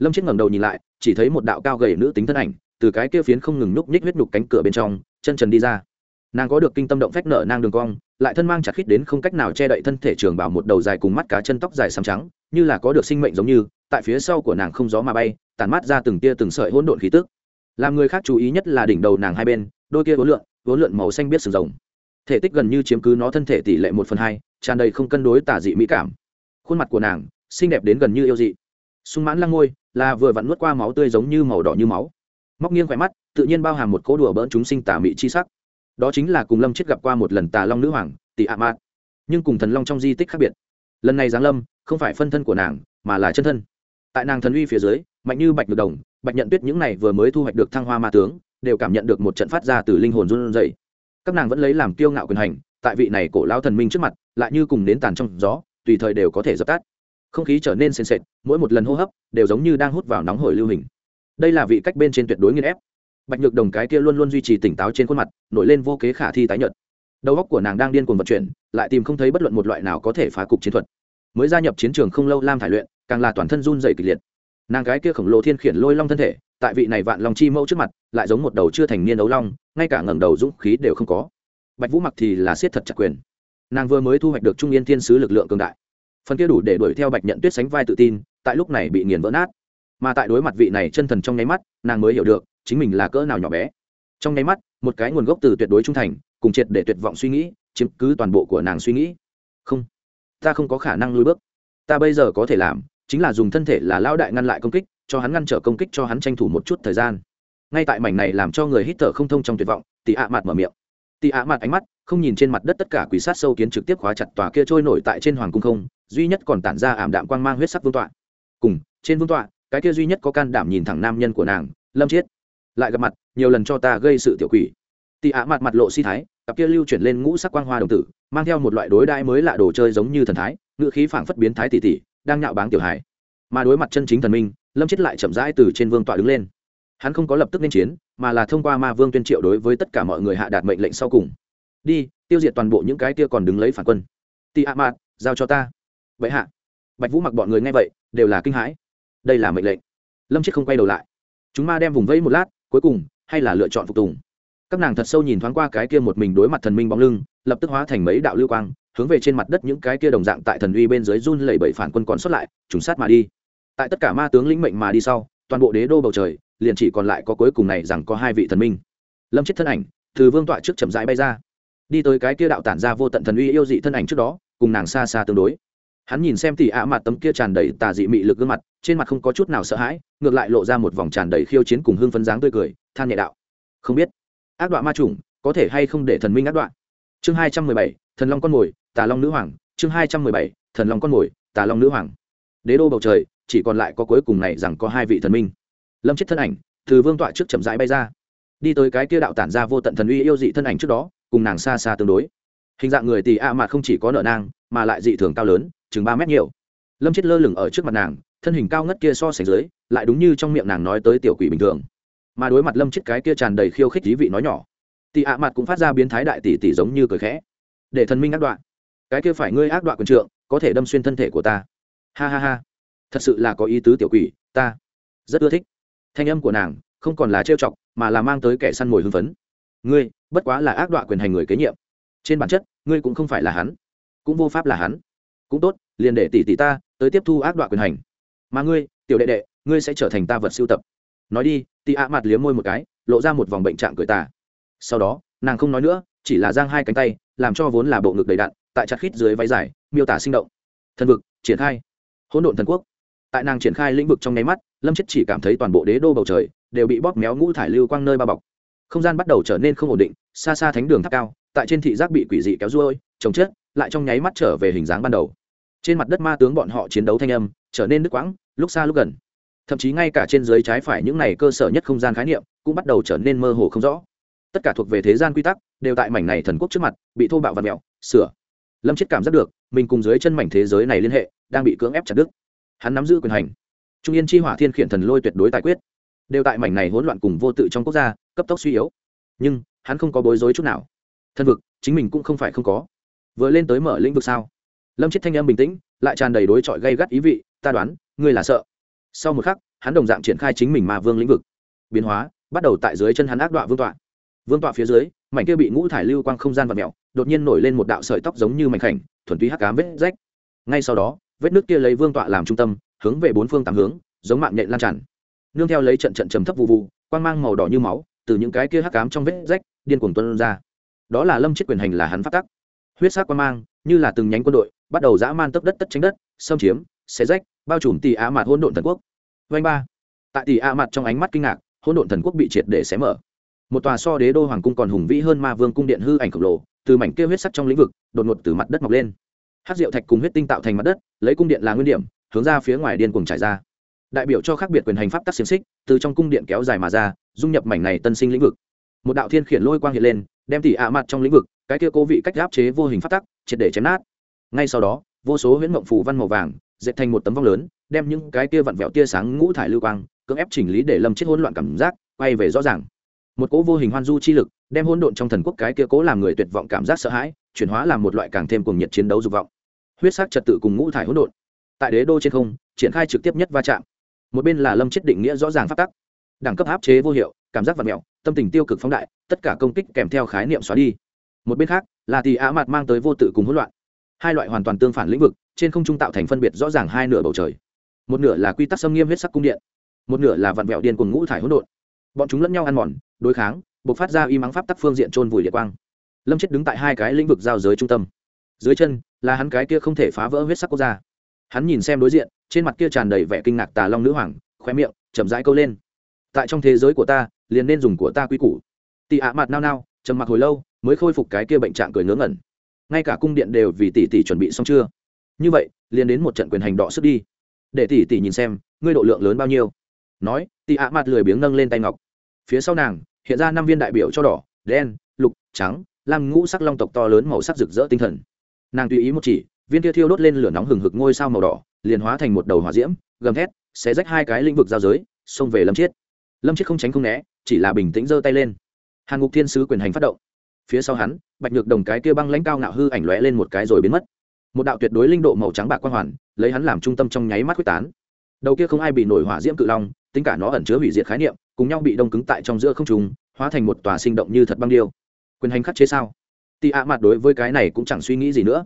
Lâm Chết ngẩng đầu nhìn lại, chỉ thấy một đạo cao gầy nữ tính thân ảnh từ cái kia phiến không ngừng nhúc nhích huyết nhục cánh cửa bên trong chân trần đi ra. Nàng có được kinh tâm động phách nở nang đường cong, lại thân mang chặt khít đến không cách nào che đậy thân thể trường bảo một đầu dài cùng mắt cá chân tóc dài xám trắng, như là có được sinh mệnh giống như, tại phía sau của nàng không gió mà bay, tản mát ra từng tia từng sợi hỗn độn khí tức. Làm người khác chú ý nhất là đỉnh đầu nàng hai bên, đôi kia vốn lượn màu xanh biết sừng rồng. Thể tích gần như chiếm cứ nó thân thể tỷ lệ 1/2, tràn đầy không cân đối tà dị mỹ cảm. Khuôn mặt của nàng xinh đẹp đến gần như yêu dị. Sung mãn lăng môi, là vừa vặn nuốt qua máu tươi giống như màu đỏ như máu. Móc nghiêng khóe mắt, tự nhiên bao hàm một cỗ đùa bỡn chúng sinh tà mị chi sắc. Đó chính là cùng Lâm Chết gặp qua một lần Tà Long nữ hoàng, Tỷ ạ Mạt, nhưng cùng thần long trong di tích khác biệt. Lần này giáng lâm, không phải phân thân của nàng, mà là chân thân. Tại nàng thần uy phía dưới, mạnh như Bạch Nhược Đồng, Bạch Nhận Tuyết những này vừa mới thu hoạch được thăng hoa ma tướng, đều cảm nhận được một trận phát ra từ linh hồn run rẩy. Các nàng vẫn lấy làm kiêu ngạo quyền hành, tại vị này cổ lão thần minh trước mặt, lại như cùng nến tàn trong gió, tùy thời đều có thể dập tắt. Không khí trở nên sền sệt, mỗi một lần hô hấp đều giống như đang hút vào nóng hổi lưu hình. Đây là vị cách bên trên tuyệt đối nghiền ép. Bạch Nhược Đồng cái kia luôn luôn duy trì tỉnh táo trên khuôn mặt nổi lên vô kế khả thi tái nhợt. Đầu óc của nàng đang điên cuồng vận chuyển, lại tìm không thấy bất luận một loại nào có thể phá cục chiến thuật. Mới gia nhập chiến trường không lâu, Lam Thải Luyện càng là toàn thân run rẩy kịch liệt. Nàng cái kia khổng lồ thiên khiển lôi long thân thể, tại vị này vạn long chi mẫu trước mặt, lại giống một đầu chưa thành niên ấu long, ngay cả ngẩng đầu dũng khí đều không có. Bạch Vũ Mặc thì là siết thật chặt quyền. Nàng vừa mới thu hoạch được Trung Yên Thiên sứ lực lượng cường đại, phần kia đủ để đuổi theo Bạch Nhận Tuyết sánh vai tự tin, tại lúc này bị nghiền vỡ nát. Mà tại đối mặt vị này chân thần trong nháy mắt, nàng mới hiểu được chính mình là cỡ nào nhỏ bé. Trong nháy mắt, một cái nguồn gốc từ tuyệt đối trung thành cùng triệt để tuyệt vọng suy nghĩ chiếm cứ toàn bộ của nàng suy nghĩ. Không, ta không có khả năng lùi bước. Ta bây giờ có thể làm chính là dùng thân thể là lão đại ngăn lại công kích, cho hắn ngăn trở công kích, cho hắn tranh thủ một chút thời gian. Ngay tại mảnh này làm cho người hít thở không thông trong tuyệt vọng, Tỷ ạ Mạt mở miệng. Tỷ ạ Mạt ánh mắt không nhìn trên mặt đất tất cả quỷ sát sâu kiến, trực tiếp khóa chặt tòa kia trôi nổi tại trên hoàng cung không, duy nhất còn tản ra ảm đạm quang mang huyết sắc vương tọa. Cùng trên vương tọa, cái kia duy nhất có can đảm nhìn thẳng nam nhân của nàng, Lâm Chiết. Lại gặp mặt, nhiều lần cho ta gây sự tiểu quỷ. Tỷ ạ Mạt mặt lộ si thái, cặp kia lưu chuyển lên ngũ sắc quang hoa đồng tử, mang theo một loại đối đãi mới lạ đồ chơi giống như thần thái, ngữ khí phảng phất biến thái tỷ tỷ đang nhạo báng tiểu hài. Mà đối mặt chân chính thần minh, Lâm Chiết lại chậm rãi từ trên vương tọa đứng lên. Hắn không có lập tức nên chiến, mà là thông qua ma vương tuyên triệu đối với tất cả mọi người hạ đạt mệnh lệnh sau cùng. Đi, tiêu diệt toàn bộ những cái kia còn đứng lấy phản quân. Tỷ ạ Mạt, giao cho ta. Vậy hạ. Bạch Vũ Mặc bọn người nghe vậy, đều là kinh hãi. Đây là mệnh lệnh. Lâm Chiết không quay đầu lại. Chúng ma đem vùng vẫy một lát, cuối cùng hay là lựa chọn phục tùng. Các nàng thật sâu nhìn thoáng qua cái kia một mình đối mặt thần minh bóng lưng, lập tức hóa thành mấy đạo lưu quang, hướng về trên mặt đất những cái kia đồng dạng tại thần uy bên dưới run lẩy bẩy phản quân còn xuất lại, trùng sát mà đi. Tại tất cả ma tướng lĩnh mệnh mà đi sau, toàn bộ đế đô bầu trời liền chỉ còn lại có cuối cùng này rằng có hai vị thần minh. Lâm Chiết thân ảnh từ vương tọa trước chậm rãi bay ra, đi tới cái kia đạo tản ra vô tận thần uy yêu dị thân ảnh trước đó, cùng nàng xa xa tương đối. Hắn nhìn xem Tỷ ạ Mạt tấm kia tràn đầy tà dị mị lực gương mặt, trên mặt không có chút nào sợ hãi, ngược lại lộ ra một vòng tràn đầy khiêu chiến cùng hưng phấn dáng tươi cười, than nhẹ đạo: không biết ác đoạn ma chủng có thể hay không để thần minh ác đoạn. Chương 217, thần long con mồi, Tà Long nữ hoàng. Chương 217, thần long con mồi, Tà Long nữ hoàng. Đế đô bầu trời chỉ còn lại có cuối cùng này rằng có hai vị thần minh. Lâm Chiết thân ảnh từ vương tọa trước chậm rãi bay ra, đi tới cái kia đạo tản ra vô tận thần uy yêu dị thân ảnh trước đó, cùng nàng xa xa tương đối. Hình dạng người Tỷ ạ Mạt không chỉ có nở nang, mà lại dị thường cao lớn, chừng 3 mét nhiều. Lâm Chiết lơ lửng ở trước mặt nàng, thân hình cao ngất kia so sánh dưới, lại đúng như trong miệng nàng nói tới tiểu quỷ bình thường. Mà đối mặt Lâm Chiết cái kia tràn đầy khiêu khích ý vị nói nhỏ, Tỷ ạ Mạt cũng phát ra biến thái đại tỷ tỷ giống như cười khẽ. Để thần minh ác đoạn, cái kia phải ngươi ác đoạn quyền trượng, có thể đâm xuyên thân thể của ta. Ha ha ha, thật sự là có ý tứ tiểu quỷ, ta rất ưa thích. Thanh âm của nàng không còn là trêu chọc, mà là mang tới kẻ săn mồi hưng phấn. Ngươi bất quá là ác đoạn quyền hành người kế nhiệm, trên bản chất ngươi cũng không phải là hắn, cũng vô pháp là hắn. Cũng tốt, liền để tỷ tỷ ta tới tiếp thu ác đoạn quyền hành, mà ngươi tiểu đệ đệ, ngươi sẽ trở thành ta vật sưu tập. Nói đi. Tỷ ạ Mạt liếm môi một cái, lộ ra một vòng bệnh trạng cười tà. Sau đó nàng không nói nữa, chỉ là giang hai cánh tay, làm cho vốn là bộ ngực đầy đặn tại chặt khít dưới váy dài miêu tả sinh động. Thần vực triển khai, hỗn độn thần quốc. Tại nàng triển khai lĩnh vực trong nháy mắt, Lâm Chiết chỉ cảm thấy toàn bộ đế đô bầu trời đều bị bóp méo ngũ thải lưu quang nơi bao bọc, không gian bắt đầu trở nên không ổn định. Xa xa thánh đường tháp cao, tại trên thị giác bị quỷ dị kéo ruôi chồng chết, lại trong nháy mắt trở về hình dáng ban đầu. Trên mặt đất ma tướng bọn họ chiến đấu thanh âm trở nên đứt quãng, lúc xa lúc gần, thậm chí ngay cả trên dưới trái phải những này cơ sở nhất không gian khái niệm cũng bắt đầu trở nên mơ hồ không rõ. Tất cả thuộc về thế gian quy tắc đều tại mảnh này thần quốc trước mặt bị thô bạo vặn mèo sửa. Lâm Chiết cảm giác được mình cùng dưới chân mảnh thế giới này liên hệ đang bị cưỡng ép chặt đứt. Hắn nắm giữ quyền hành, Trung Yên chi hỏa thiên khiển thần lôi tuyệt đối tài quyết đều tại mảnh này hỗn loạn cùng vô tự trong quốc gia cấp tốc suy yếu. Nhưng hắn không có bối rối chút nào. Thân vực chính mình cũng không phải không có. Vừa lên tới mở lĩnh vực sao? Lâm Chiết thanh âm bình tĩnh, lại tràn đầy đối chọi gay gắt ý vị. Ta đoán ngươi là sợ. Sau một khắc hắn đồng dạng triển khai chính mình ma vương lĩnh vực biến hóa bắt đầu tại dưới chân hắn ác đoạ vương tọa phía dưới mảnh kia bị ngũ thải lưu quang không gian vặn mèo đột nhiên nổi lên một đạo sợi tóc giống như mảnh khảnh thuần túy hắc ám vết rách. Ngay sau đó vết nước kia lấy vương tọa làm trung tâm hướng về bốn phương tám hướng giống mạng nhện lan tràn, nương theo lấy trận trận trầm thấp vụ vụ quang mang màu đỏ như máu từ những cái kia hắc ám trong vết rách điên cuồng tuôn ra. Đó là Lâm Chết quyền hành, là hắn phát tắc. Huyết sắc quang mang như là từng nhánh quân đội bắt đầu dã man tấp đất tất tranh đất, xâm chiếm xé rách bao trùm Tỷ Á Mạt hỗn độn thần quốc. Vành ba tại Tỷ Á Mạt trong ánh mắt kinh ngạc, hỗn độn thần quốc bị triệt để xé mở. Một tòa so đế đô hoàng cung còn hùng vĩ hơn ma vương cung điện hư ảnh khổng lồ từ mảnh kia huyết sắc trong lĩnh vực đột ngột từ mặt đất mọc lên. Hắc diệu thạch cùng huyết tinh tạo thành mặt đất, lấy cung điện là nguyên điểm hướng ra phía ngoài điên cuồng trải ra, đại biểu cho khác biệt quyền hành pháp tắc xiềng xích từ trong cung điện kéo dài mà ra, dung nhập mảnh này tân sinh lĩnh vực. Một đạo thiên khiển lôi quang hiện lên, đem Tỷ Á Mạt trong lĩnh vực cái kia cố vị cách áp chế vô hình pháp tắc triệt để chém nát. Ngay sau đó vô số huyễn mộng phù văn màu vàng dệt thành một tấm vong lớn, đem những cái kia vặn vẹo tia sáng ngũ thải lưu quang cưỡng ép chỉnh lý để Lâm Chết hỗn loạn cảm giác quay về rõ ràng. Một cỗ vô hình hoan du chi lực đem hỗn độn trong thần quốc cái kia cố làm người tuyệt vọng cảm giác sợ hãi chuyển hóa làm một loại càng thêm cuồng nhiệt chiến đấu dục vọng. Huyết sắc trật tự cùng ngũ thải hỗn độn tại đế đô trên không triển khai trực tiếp nhất va chạm. Một bên là Lâm Chết định nghĩa rõ ràng pháp tắc, đẳng cấp áp chế vô hiệu, cảm giác vặn vẹo, tâm tình tiêu cực phóng đại, tất cả công kích kèm theo khái niệm xóa đi. Một bên khác là Tỷ Á Mạt mang tới vô tự cùng hỗn loạn, hai loại hoàn toàn tương phản lĩnh vực trên không trung tạo thành phân biệt rõ ràng hai nửa bầu trời. Một nửa là quy tắc xâm nghiêm huyết sắc cung điện, một nửa là vặn vẹo điên cuồng ngũ thải hỗn độn. Bọn chúng lẫn nhau ăn mòn đối kháng, bộc phát ra y mắng pháp tắc phương diện trôn vùi liệt quang. Lâm Chết đứng tại hai cái lĩnh vực giao giới trung tâm, dưới chân là hắn cái kia không thể phá vỡ huyết sắc quốc gia. Hắn nhìn xem đối diện, trên mặt kia tràn đầy vẻ kinh ngạc Tà Long nữ hoàng, khóe miệng chậm rãi câu lên. Tại trong thế giới của ta, liền nên dùng của ta quy củ. Tỷ Á Mạt nao nao, trầm mặc hồi lâu, mới khôi phục cái kia bệnh trạng cười ngớ ngẩn. Ngay cả cung điện đều vì tỷ tỷ chuẩn bị xong chưa? Như vậy, liền đến một trận quyền hành đọ sức đi. Để tỷ tỷ nhìn xem, ngươi độ lượng lớn bao nhiêu. Nói, Tỷ Á Mạt lười biếng nâng lên tay ngọc. Phía sau nàng hiện ra 5 viên đại biểu cho đỏ, đen, lục, trắng, lam ngũ sắc long tộc to lớn màu sắc rực rỡ tinh thần. Nàng tùy ý một chỉ, viên kia thiêu đốt lên lửa nóng hừng hực ngôi sao màu đỏ liền hóa thành một đầu hỏa diễm gầm thét xé rách hai cái lĩnh vực giao giới xông về Lâm Chiết. Lâm Chiết không tránh không né, chỉ là bình tĩnh giơ tay lên. Hàn Ngục Thiên Sứ quyền hành phát động. Phía sau hắn Bạch Nhược Đồng cái kia băng lãnh cao ngạo hư ảnh lóe lên một cái rồi biến mất. Một đạo tuyệt đối linh độ màu trắng bạc quang hoàn lấy hắn làm trung tâm trong nháy mắt quyết tán. Đầu kia không ai bị nổi hỏa diễm cự long, tính cả nó ẩn chứa hủy diệt khái niệm, cùng nhau bị đông cứng tại trong giữa không trung, hóa thành một tòa sinh động như thật băng điêu. Quyền hành khắc chế sao? Tỷ Á Mạt đối với cái này cũng chẳng suy nghĩ gì nữa.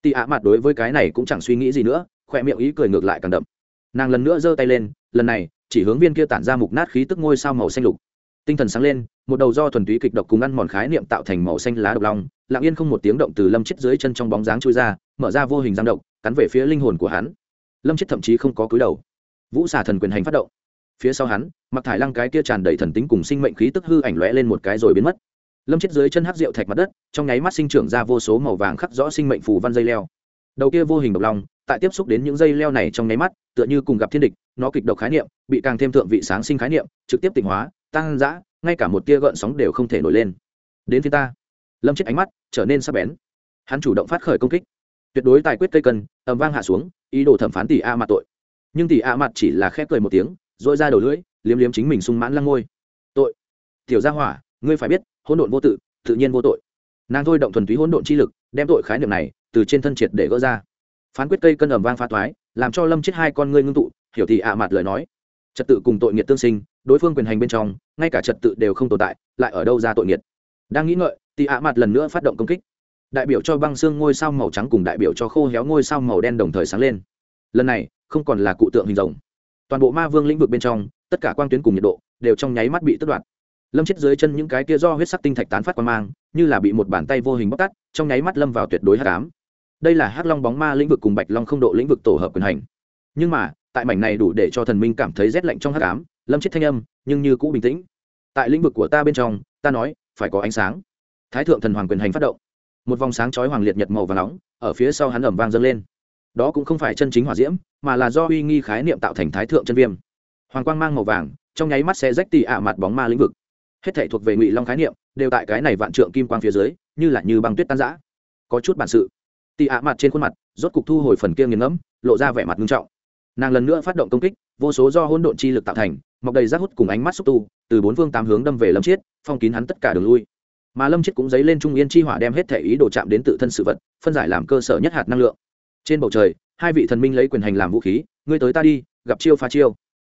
Khỏe miệng ý cười ngược lại càng đậm. Nàng lần nữa giơ tay lên, lần này chỉ hướng viên kia tản ra mục nát khí tức ngôi sao màu xanh lục. Tinh thần sáng lên, một đầu do thuần túy kịch độc cùng ăn mòn khái niệm tạo thành màu xanh lá độc long, lặng yên không một tiếng động từ Lâm Chiết dưới chân trong bóng dáng chui ra, mở ra vô hình giang độc, cắn về phía linh hồn của hắn. Lâm Chiết thậm chí không có cúi đầu. Vũ xà thần quyền hành phát động. Phía sau hắn, Mặc Thải Lăng cái kia tràn đầy thần tính cùng sinh mệnh khí tức hư ảnh lóe lên một cái rồi biến mất. Lâm Chiết dưới chân hắc diệu thạch mặt đất, trong nháy mắt sinh trưởng ra vô số màu vàng khắc rõ sinh mệnh phù văn dây leo. Đầu kia vô hình độc long, tại tiếp xúc đến những dây leo này trong nháy mắt, tựa như cùng gặp thiên địch, nó kịch độc khái niệm, bị càng thêm thượng vị sáng sinh khái niệm, trực tiếp tịnh hóa, tăng dã, ngay cả một tia gợn sóng đều không thể nổi lên. Đến phía ta. Lâm Chiết ánh mắt trở nên sắc bén. Hắn chủ động phát khởi công kích. Tuyệt đối tài quyết cây cân, ầm vang hạ xuống, ý đồ thẩm phán Tỷ Á Mạt tội. Nhưng Tỷ Á Mạt chỉ là khẽ cười một tiếng, rỗi ra đầu lưỡi, liếm liếm chính mình sung mãn lăng môi. Tội. Tiểu gia hỏa, ngươi phải biết, hỗn độn vô tự, tự nhiên vô tội. Nàng thôi động thuần túy hỗn độn chi lực, đem tội khái niệm này từ trên thân triệt để gỡ ra. Phán quyết cây cân ầm vang phá toái, làm cho Lâm Chiết hai con ngươi ngưng tụ, hiểu Tỷ Á Mạt lời nói. Trật tự cùng tội nghiệt tương sinh, đối phương quyền hành bên trong, ngay cả trật tự đều không tồn tại, lại ở đâu ra tội nghiệt. Đang nghĩ ngợi, Tỷ Á Mạt lần nữa phát động công kích. Đại biểu cho băng xương ngôi sao màu trắng cùng đại biểu cho khô héo ngôi sao màu đen đồng thời sáng lên. Lần này không còn là cụ tượng hình rồng. Toàn bộ ma vương lĩnh vực bên trong, tất cả quang tuyến cùng nhiệt độ đều trong nháy mắt bị tước đoạt. Lâm Chiết dưới chân những cái kia do huyết sắc tinh thạch tán phát quang mang, như là bị một bàn tay vô hình bóc tát, trong nháy mắt lâm vào tuyệt đối hắc ám. Đây là Hắc Long bóng ma lĩnh vực cùng Bạch Long không độ lĩnh vực tổ hợp quyền hành. Nhưng mà, tại mảnh này đủ để cho thần minh cảm thấy rét lạnh trong hắc ám, Lâm Chiết thanh âm, nhưng như cũ bình tĩnh. Tại lĩnh vực của ta bên trong, ta nói, phải có ánh sáng. Thái thượng thần hoàng quyền hành phát động. Một vòng sáng chói hoàng liệt nhật màu vàng nóng, ở phía sau hắn ầm vang dâng lên. Đó cũng không phải chân chính hỏa diễm, mà là do uy nghi khái niệm tạo thành thái thượng chân viêm. Hoàng quang mang màu vàng, trong nháy mắt sẽ rách Tỷ Á Mạt bóng ma lĩnh vực. Hết thảy thuộc về Ngụy Long khái niệm, đều tại cái này vạn trượng kim quang phía dưới, như băng tuyết tan rã. Có chút bản sự. Tỷ Á Mạt trên khuôn mặt, rốt cục thu hồi phần kia nghiền ngẫm, lộ ra vẻ mặt nghiêm trọng. Nàng lần nữa phát động công kích, vô số do hỗn độn chi lực tạo thành, mọc đầy rác hút cùng ánh mắt xúc tu, từ bốn phương tám hướng đâm về Lâm Chiết, phong kín hắn tất cả đường lui. Mà Lâm Chiết cũng giấy lên trung yên chi hỏa đem hết thể ý đồ chạm đến tự thân sự vật, phân giải làm cơ sở nhất hạt năng lượng. Trên bầu trời, hai vị thần minh lấy quyền hành làm vũ khí, ngươi tới ta đi, gặp chiêu phá chiêu.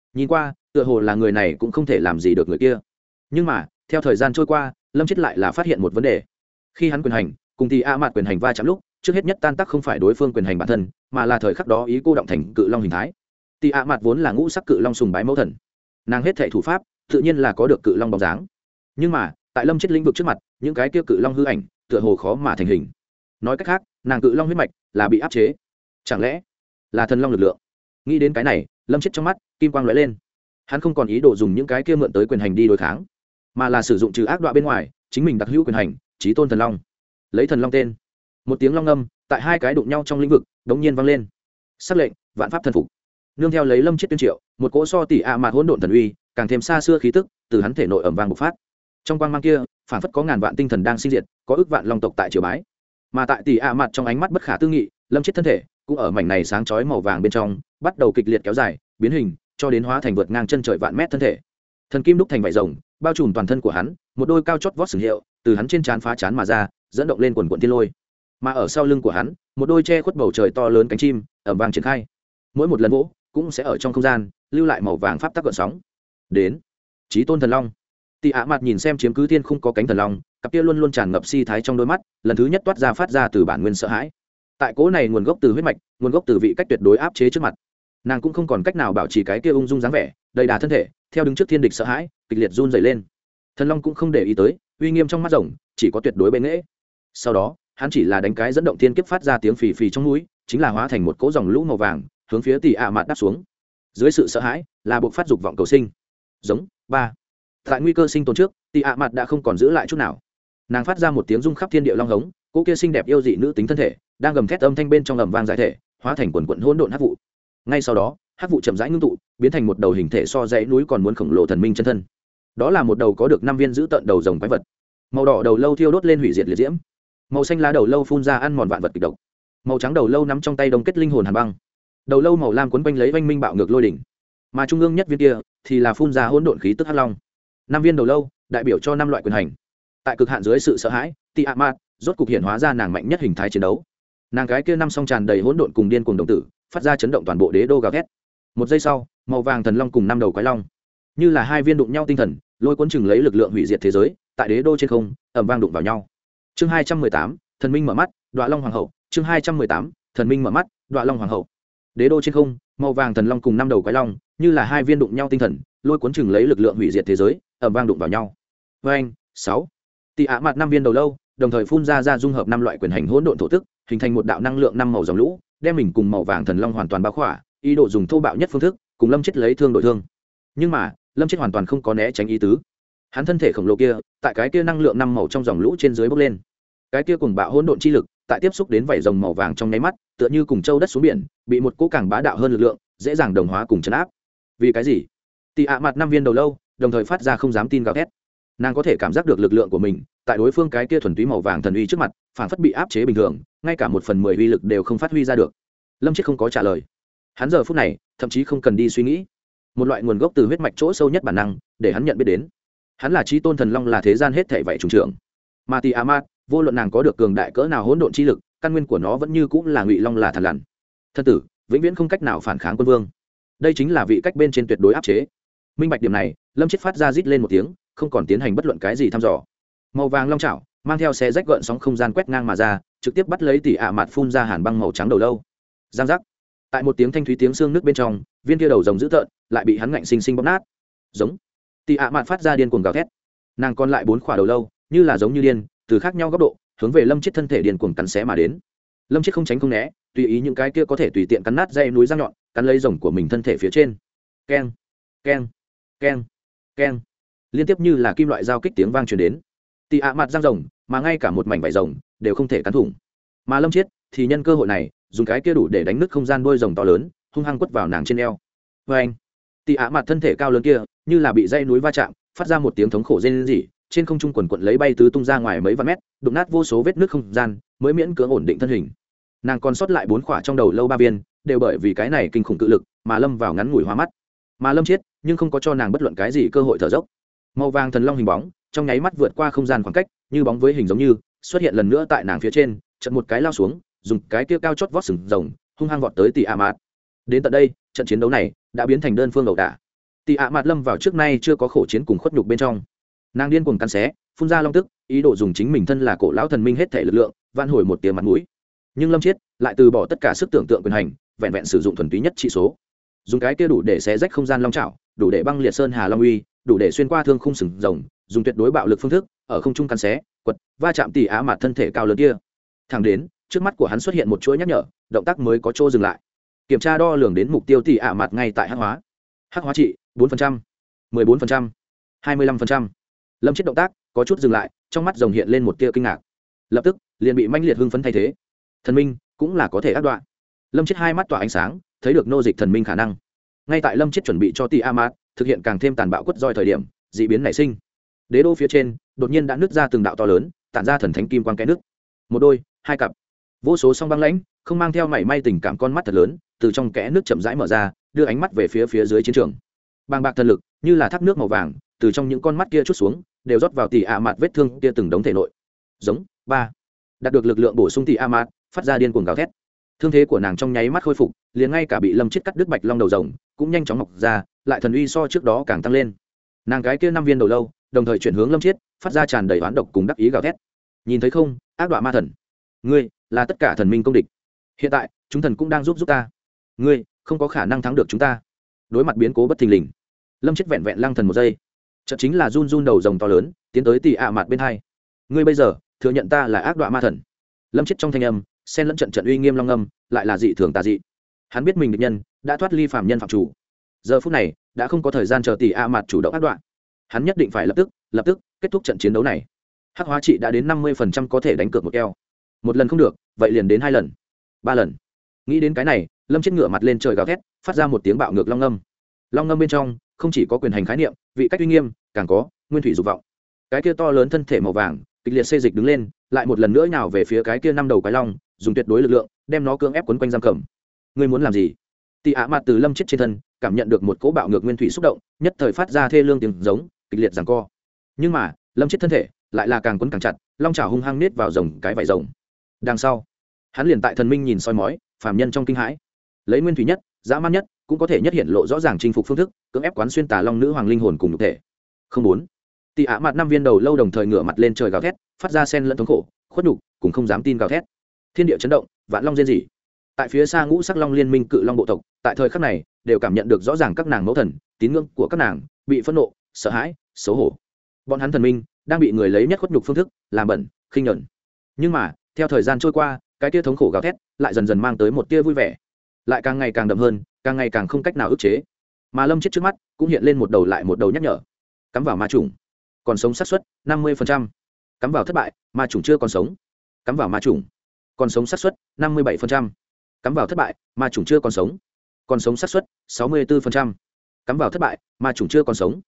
nhìn qua tựa hồ là người này cũng không thể làm gì được người kia. Nhưng mà theo thời gian trôi qua, lâm chết lại là phát hiện một vấn đề. Khi hắn quyền hành cùng thì a mạt quyền hành va chạm lúc, trước hết nhất tan tác không phải đối phương quyền hành bản thân, mà là thời khắc đó ý cô động thành cự long hình thái. Thì a mạt vốn là ngũ sắc cự long sùng bái mẫu thần, nàng hết thệ thủ pháp tự nhiên là có được cự long bóng dáng. Nhưng mà tại lâm chết lĩnh vực trước mặt, những cái kia cự long hư ảnh tựa hồ khó mà thành hình. Nói cách khác, nàng cự long huyết mạch là bị áp chế. Chẳng lẽ là thần long lực lượng? Nghĩ đến cái này, lâm chết trong mắt kim quang lóe lên. Hắn không còn ý đồ dùng những cái kia mượn tới quyền hành đi đối kháng, mà là sử dụng trừ ác đoạn bên ngoài chính mình đặc hữu quyền hành, chí tôn thần long. Lấy thần long tên, một tiếng long ngâm tại hai cái đụng nhau trong lĩnh vực đống nhiên vang lên. Sắc lệnh vạn pháp thần phục. Nương theo lấy lâm chết tuyên triệu, một cỗ so tỷ ạ mạt hỗn độn thần uy càng thêm xa xưa khí tức từ hắn thể nội ẩm vang bộc phát. Trong quang mang kia phản phất có ngàn vạn tinh thần đang sinh diệt, có ước vạn long tộc tại triều bái. Mà tại tỷ ạ mạt trong ánh mắt bất khả tư nghị, lâm chết thân thể cũng ở mảnh này sáng chói màu vàng bên trong bắt đầu kịch liệt kéo dài biến hình, cho đến hóa thành vượt ngang chân trời vạn mét thân thể. Thần kim đúc thành vảy rồng bao trùm toàn thân của hắn, một đôi cao chót vót sừng hiệu từ hắn trên trán phá trán mà ra, dẫn động lên quần quần thiên lôi. Mà ở sau lưng của hắn, một đôi che khuất bầu trời to lớn cánh chim ẩm vang triển khai. Mỗi một lần vỗ cũng sẽ ở trong không gian lưu lại màu vàng pháp tắc gợn sóng. Đến chí tôn thần long. Tỷ ạ mặt nhìn xem chiếm cứ thiên không có cánh thần long, cặp kia luôn luôn tràn ngập si thái trong đôi mắt, lần thứ nhất toát ra phát ra từ bản nguyên sợ hãi. Tại cố này nguồn gốc từ huyết mạch, nguồn gốc từ vị cách tuyệt đối áp chế trước mặt, nàng cũng không còn cách nào bảo trì cái kia ung dung dáng vẻ đầy đà thân thể, theo đứng trước thiên địch sợ hãi kịch liệt run dày lên. Thần long cũng không để ý tới uy nghiêm trong mắt rồng, chỉ có tuyệt đối bệ nghễ. Sau đó hắn chỉ là đánh cái dẫn động thiên kiếp phát ra tiếng phì phì trong núi, chính là hóa thành một cỗ dòng lũ màu vàng hướng phía tỷ ạ mạt đáp xuống. Dưới sự sợ hãi là buộc phát dục vọng cầu sinh. Giống ba. Tại nguy cơ sinh tồn trước, tỷ ạ mạt đã không còn giữ lại chút nào. Nàng phát ra một tiếng rung khắp thiên địa long hống, cỗ kia xinh đẹp yêu dị nữ tính thân thể đang gầm thét âm thanh bên trong ầm vang giải thể, hóa thành quần quần hỗn độn hắc vụ. Ngay sau đó hắc vụ chậm rãi ngưng tụ, biến thành một đầu hình thể so dãy núi còn muốn khổng lồ thần minh chân thân. Đó là một đầu có được 5 viên giữ tận đầu rồng quái vật. Màu đỏ đầu lâu thiêu đốt lên hủy diệt liệt diễm, màu xanh lá đầu lâu phun ra ăn mòn vạn vật kịch độc, màu trắng đầu lâu nắm trong tay đông kết linh hồn hàn băng, đầu lâu màu lam quấn quanh lấy oanh minh bạo ngược lôi đỉnh, mà trung ương nhất viên kia thì là phun ra hỗn độn khí tức hắc long. 5 viên đầu lâu đại biểu cho 5 loại quyền hành. Tại cực hạn dưới sự sợ hãi, Tiamat rốt cục hiện hóa ra nàng mạnh nhất hình thái chiến đấu. Nàng cái kia năm song tràn đầy hỗn độn cùng điên cuồng đồng tử, phát ra chấn động toàn bộ đế đô gào thét. Một giây sau, màu vàng thần long cùng 5 đầu quái long, như là hai viên đụng nhau tinh thần, lôi cuốn chừng lấy lực lượng hủy diệt thế giới, tại đế đô trên không ầm vang đụng vào nhau. Chương 218, thần minh mở mắt, Đoạ Long hoàng hậu. Chương 218, thần minh mở mắt, Đoạ Long hoàng hậu. Đế đô trên không, màu vàng thần long cùng 5 đầu quái long, như là hai viên đụng nhau tinh thần, lôi cuốn chừng lấy lực lượng hủy diệt thế giới, ầm vang đụng vào nhau. Oeng, 6. Tỷ ạ mặt 5 viên đầu lâu, đồng thời phun ra dung hợp 5 loại quyền hành hỗn độn thổ tức, hình thành một đạo năng lượng 5 màu dòng lũ, đem mình cùng màu vàng thần long hoàn toàn bao khỏa, ý đồ dùng thô bạo nhất phương thức, cùng Lâm Chết lấy thương đổi thương. Nhưng mà, Lâm Chết hoàn toàn không có né tránh ý tứ. Hắn thân thể khổng lồ kia, tại cái kia năng lượng 5 màu trong dòng lũ trên dưới bốc lên. Cái kia cùng bạo hỗn độn chi lực, tại tiếp xúc đến vảy rồng màu vàng trong nháy mắt, tựa như cùng châu đất xuống biển, bị một cỗ càng bá đạo hơn lực lượng, dễ dàng đồng hóa cùng trấn áp. Vì cái gì? Tỷ ạ mặt 5 viên đầu lâu, đồng thời phát ra không dám tin gào thét. Nàng có thể cảm giác được lực lượng của mình, tại đối phương cái kia thuần túy màu vàng thần uy trước mặt, phản phất bị áp chế bình thường, ngay cả 1/10 uy lực đều không phát huy ra được. Lâm Chết không có trả lời. Hắn giờ phút này, thậm chí không cần đi suy nghĩ. Một loại nguồn gốc từ huyết mạch chỗ sâu nhất bản năng, để hắn nhận biết đến. Hắn là chí tôn thần long, là thế gian hết thảy vậy trùng trưởng. Mà Tiamat, vô luận nàng có được cường đại cỡ nào hỗn độn chi lực, căn nguyên của nó vẫn như cũng là Ngụy Long, là thần lằn. Thân tử, vĩnh viễn không cách nào phản kháng quân vương. Đây chính là vị cách bên trên tuyệt đối áp chế. Minh bạch điểm này, Lâm Chết phát ra rít lên một tiếng, không còn tiến hành bất luận cái gì thăm dò. Màu vàng long chảo mang theo xe rách gợn sóng không gian quét ngang mà ra, trực tiếp bắt lấy Tiamat phun ra hàn băng màu trắng đầu lâu. Giang giác. Tại một tiếng thanh thúy tiếng xương nước bên trong, viên kia đầu rồng dữ tợn lại bị hắn ngạnh sinh sinh bóp nát. Giống. Tiamat phát ra điên cuồng gào thét. Nàng còn lại 4 khỏa đầu lâu, như là giống như điên, từ khác nhau góc độ, hướng về Lâm Chết thân thể điên cuồng cắn xé mà đến. Lâm Chết không tránh không né, tùy ý những cái kia có thể tùy tiện cắn nát dây núi răng nhọn, cắn lấy rồng của mình thân thể phía trên. Keng, keng, keng, keng. Liên tiếp như là kim loại giao kích tiếng vang truyền đến. Tiamat răng rồng, mà ngay cả một mảnh vảy rồng đều không thể cắn thủng. Mà Lâm Chết thì nhân cơ hội này, dùng cái kia đủ để đánh nứt không gian đuôi rồng to lớn, hung hăng quất vào nàng trên eo. Oeng. Tiamat thân thể cao lớn kia, như là bị dây núi va chạm, phát ra một tiếng thống khổ rên rỉ, trên không trung quần quật lấy bay tứ tung ra ngoài mấy vạn mét, đụng nát vô số vết nứt không gian, mới miễn cưỡng ổn định thân hình. Nàng còn sót lại 4 khỏa trong đầu lâu 3 viên, đều bởi vì cái này kinh khủng cự lực mà lâm vào ngắn ngủi hoa mắt. Mà Lâm Chết nhưng không có cho nàng bất luận cái gì cơ hội thở dốc. Màu vàng thần long hình bóng trong nháy mắt vượt qua không gian khoảng cách, như bóng với hình giống như xuất hiện lần nữa tại nàng phía trên, chợt một cái lao xuống, dùng cái kia cao chót vót sừng rồng hung hăng vọt tới Tiamat. Đến tận đây, trận chiến đấu này đã biến thành đơn phương ẩu đả. tị ạ mặt lâm vào trước nay chưa có khổ chiến cùng khuất nhục bên trong. Nàng điên cuồng cắn xé, phun ra long tức, ý đồ dùng chính mình thân là cổ lão thần minh hết thể lực lượng van hồi một tia mặt mũi. Nhưng Lâm Chiết lại từ bỏ tất cả sức tưởng tượng quyền hành, vẹn vẹn sử dụng thuần túy nhất trị số, dùng cái kia đủ để xé rách không gian long chảo, đủ để băng liệt sơn hà long uy, đủ để xuyên qua thương khung sừng rồng, dùng tuyệt đối bạo lực phương thức ở không trung cắn xé, quật, va chạm tỉ á mặt thân thể cao lớn kia. Thẳng đến trước mắt của hắn xuất hiện một chuỗi nhắc nhở, động tác mới có chỗ dừng lại. Kiểm tra đo lường đến mục tiêu tỉ á mặt ngay tại hắc hóa. Hắc hóa trị 4%, 14%, 25%. Lâm Chiết động tác có chút dừng lại, trong mắt rồng hiện lên một tia kinh ngạc, lập tức liền bị manh liệt hưng phấn thay thế. Thần minh cũng là có thể ác đoạn. Lâm Chiết hai mắt tỏa ánh sáng, thấy được nô dịch thần minh khả năng. Ngay tại Lâm Chiết chuẩn bị cho Tiamat thực hiện càng thêm tàn bạo quất roi thời điểm, dị biến nảy sinh. Đế đô phía trên đột nhiên đã nứt ra từng đạo to lớn, tản ra thần thánh kim quang kẽ nước. Một đôi, hai cặp, vô số song băng lãnh, không mang theo mảy may tình cảm con mắt thật lớn, từ trong kẽ nước chậm rãi mở ra, đưa ánh mắt về phía dưới chiến trường. Bàng bạc thần lực, như là thác nước màu vàng, từ trong những con mắt kia chút xuống, đều rót vào Tiamat vết thương kia từng đống thể nội. Giống ba, đạt được lực lượng bổ sung Tiamat, phát ra điên cuồng gào thét. Thương thế của nàng trong nháy mắt khôi phục, liền ngay cả bị Lâm Chiết cắt đứt bạch long đầu rồng cũng nhanh chóng mọc ra, lại thần uy so trước đó càng tăng lên. Nàng cái kia 5 viên đầu lâu đồng thời chuyển hướng Lâm Chiết, phát ra tràn đầy oán độc cùng đắc ý gào thét. Nhìn thấy không, ác đọa ma thần, ngươi là tất cả thần minh công địch. Hiện tại chúng thần cũng đang giúp ta, ngươi không có khả năng thắng được chúng ta. Đối mặt biến cố bất thình lình, Lâm Chiết vẹn vẹn lăng thần một giây, chợt chính là run run đầu rồng to lớn tiến tới tỉ ạ mặt bên hai. Ngươi bây giờ thừa nhận ta là ác đọa ma thần. Lâm Chiết trong thanh âm xen lẫn trận uy nghiêm long âm, lại là dị thường tà dị. Hắn biết mình địch nhân đã thoát ly phàm nhân phạm chủ, giờ phút này đã không có thời gian chờ tỷ a mặt chủ động ác đoạn. Hắn nhất định phải lập tức kết thúc trận chiến đấu này. Hắc hóa trị đã đến 50% có thể đánh cược một keo. Một lần không được, vậy liền đến 2 lần, 3 lần. Nghĩ đến cái này, Lâm Chiết ngửa mặt lên trời gào thét, phát ra một tiếng bạo ngược long âm. Long âm bên trong không chỉ có quyền hành khái niệm, vị cách uy nghiêm, càng có nguyên thủy dục vọng. Cái kia to lớn thân thể màu vàng kịch liệt xê dịch đứng lên, lại một lần nữa nhào về phía cái kia 5 đầu cái long, dùng tuyệt đối lực lượng đem nó cưỡng ép quấn quanh giam cầm. Ngươi muốn làm gì? Tỉ ạ mặt từ Lâm Chiết trên thân cảm nhận được một cỗ bạo ngược nguyên thủy xúc động, nhất thời phát ra thê lương tiếng giống, kịch liệt giằng co. Nhưng mà Lâm Chiết thân thể lại là càng quấn càng chặt, long chảo hung hăng nết vào rồng cái vảy rồng. Đằng sau hắn liền tại thần minh nhìn soi mói, phàm nhân trong kinh hãi, lấy nguyên thủy nhất, dã man nhất, cũng có thể nhất hiện lộ rõ ràng chinh phục phương thức, cưỡng ép quán xuyên tà long nữ hoàng linh hồn cùng nhục thể. Không muốn. Tỉ ạ mặt 5 viên đầu lâu đồng thời ngửa mặt lên trời gào thét, phát ra sen lẫn thống khổ, khuất nhục, cùng không dám tin gào thét. Thiên địa chấn động, vạn long rên rỉ. Tại phía xa ngũ sắc long liên minh cự long bộ tộc, tại thời khắc này đều cảm nhận được rõ ràng các nàng mẫu thần, tín ngưỡng của các nàng bị phẫn nộ, sợ hãi, xấu hổ. Bọn hắn thần minh đang bị người lấy nhất khuất nhục phương thức làm bẩn, khinh nhẫn. Nhưng mà theo thời gian trôi qua, cái tia thống khổ gào thét lại dần dần mang tới một tia vui vẻ, lại càng ngày càng đậm hơn, càng ngày càng không cách nào ức chế. Mà Lâm Chiết trước mắt cũng hiện lên một đầu lại một đầu nhắc nhở. Cắm vào ma trùng, còn sống xác suất 50%. Cắm vào thất bại, ma trùng chưa còn sống. Cắm vào ma trùng, còn sống xác suất 57%. Cắm vào thất bại, ma trùng chưa còn sống. Còn sống xác suất 64%. Cắm vào thất bại, ma trùng chưa còn sống.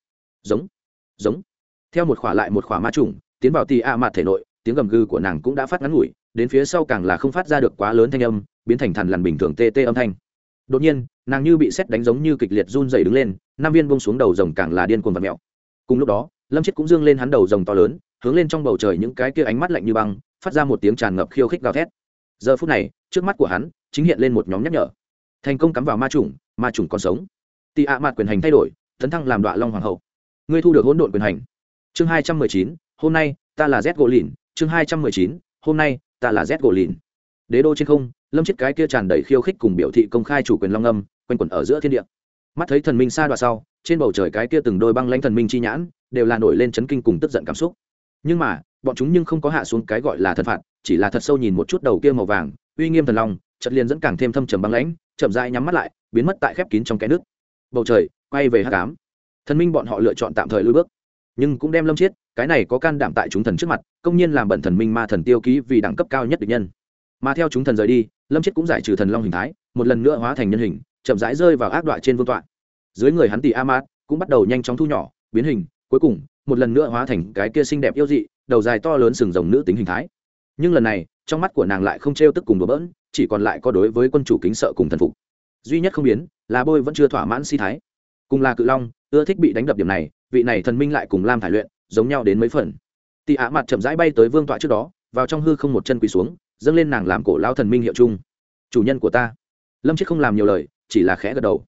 Giống. Theo một khỏa lại một khỏa ma trùng tiến vào tỉ ạ mặt thể nội, tiếng gầm gừ của nàng cũng đã phát ngắn ngủi, đến phía sau càng là không phát ra được quá lớn thanh âm, biến thành thằn lằn bình thường tê tê âm thanh. Đột nhiên, nàng như bị sét đánh giống như kịch liệt run rẩy đứng lên, 5 viên buông xuống đầu rồng càng là điên cuồng vặn mèo. Cùng lúc đó, Lâm Chiết cũng dương lên hắn đầu rồng to lớn, hướng lên trong bầu trời những cái kia ánh mắt lạnh như băng, phát ra một tiếng tràn ngập khiêu khích gào thét. Giờ phút này, trước mắt của hắn chính hiện lên một nhóm nhắc nhở. Thành công cắm vào ma trùng còn sống. Tỉ ạ mặt quyền hành thay đổi, tấn thăng làm Đoạ Long hoàng hậu. Ngươi thu được hỗn độn quyền hành. Chương 219, hôm nay ta là Z Golin. Chương 219, hôm nay ta là Z Golin. Đế đô trên không, Lâm Chiết cái kia tràn đầy khiêu khích cùng biểu thị công khai chủ quyền long âm, quanh quẩn ở giữa thiên địa. Mắt thấy thần minh sa đoạ sau, trên bầu trời cái kia từng đôi băng lãnh thần minh chi nhãn, đều là nổi lên chấn kinh cùng tức giận cảm xúc. Nhưng mà, bọn chúng nhưng không có hạ xuống cái gọi là thần phạt, chỉ là thật sâu nhìn một chút đầu kia màu vàng, uy nghiêm thần long, chợt liền dẫn càng thêm thâm trầm băng lãnh, chậm rãi nhắm mắt lại, biến mất tại khép kín trong cái nước. Bầu trời quay về hắc ám. Thần minh bọn họ lựa chọn tạm thời lùi bước, nhưng cũng đem Lâm Chiết, cái này có can đảm tại chúng thần trước mặt, công nhiên làm bẩn thần minh ma thần tiêu ký vì đẳng cấp cao nhất địch nhân. Mà theo chúng thần rời đi, Lâm Chiết cũng giải trừ thần long hình thái, một lần nữa hóa thành nhân hình, chậm rãi rơi vào ác đoạ trên vương tọa. Dưới người hắn Tiamat cũng bắt đầu nhanh chóng thu nhỏ, biến hình, cuối cùng một lần nữa hóa thành cái kia xinh đẹp yêu dị, đầu dài to lớn sừng rồng nữ tính hình thái. Nhưng lần này, trong mắt của nàng lại không trêu tức cùng đùa bỡn, chỉ còn lại có đối với quân chủ kính sợ cùng thần phục. Duy nhất không biến là bôi vẫn chưa thỏa mãn si thái. Cùng là cự long, ưa thích bị đánh đập điểm này, vị này thần minh lại cùng Lam Thải Luyện giống nhau đến mấy phần. Tỉ ạ mặt chậm rãi bay tới vương tọa trước đó, vào trong hư không một chân quỳ xuống, dâng lên nàng làm cổ lão thần minh hiệu chung. Chủ nhân của ta. Lâm Chiết không làm nhiều lời, chỉ là khẽ gật đầu.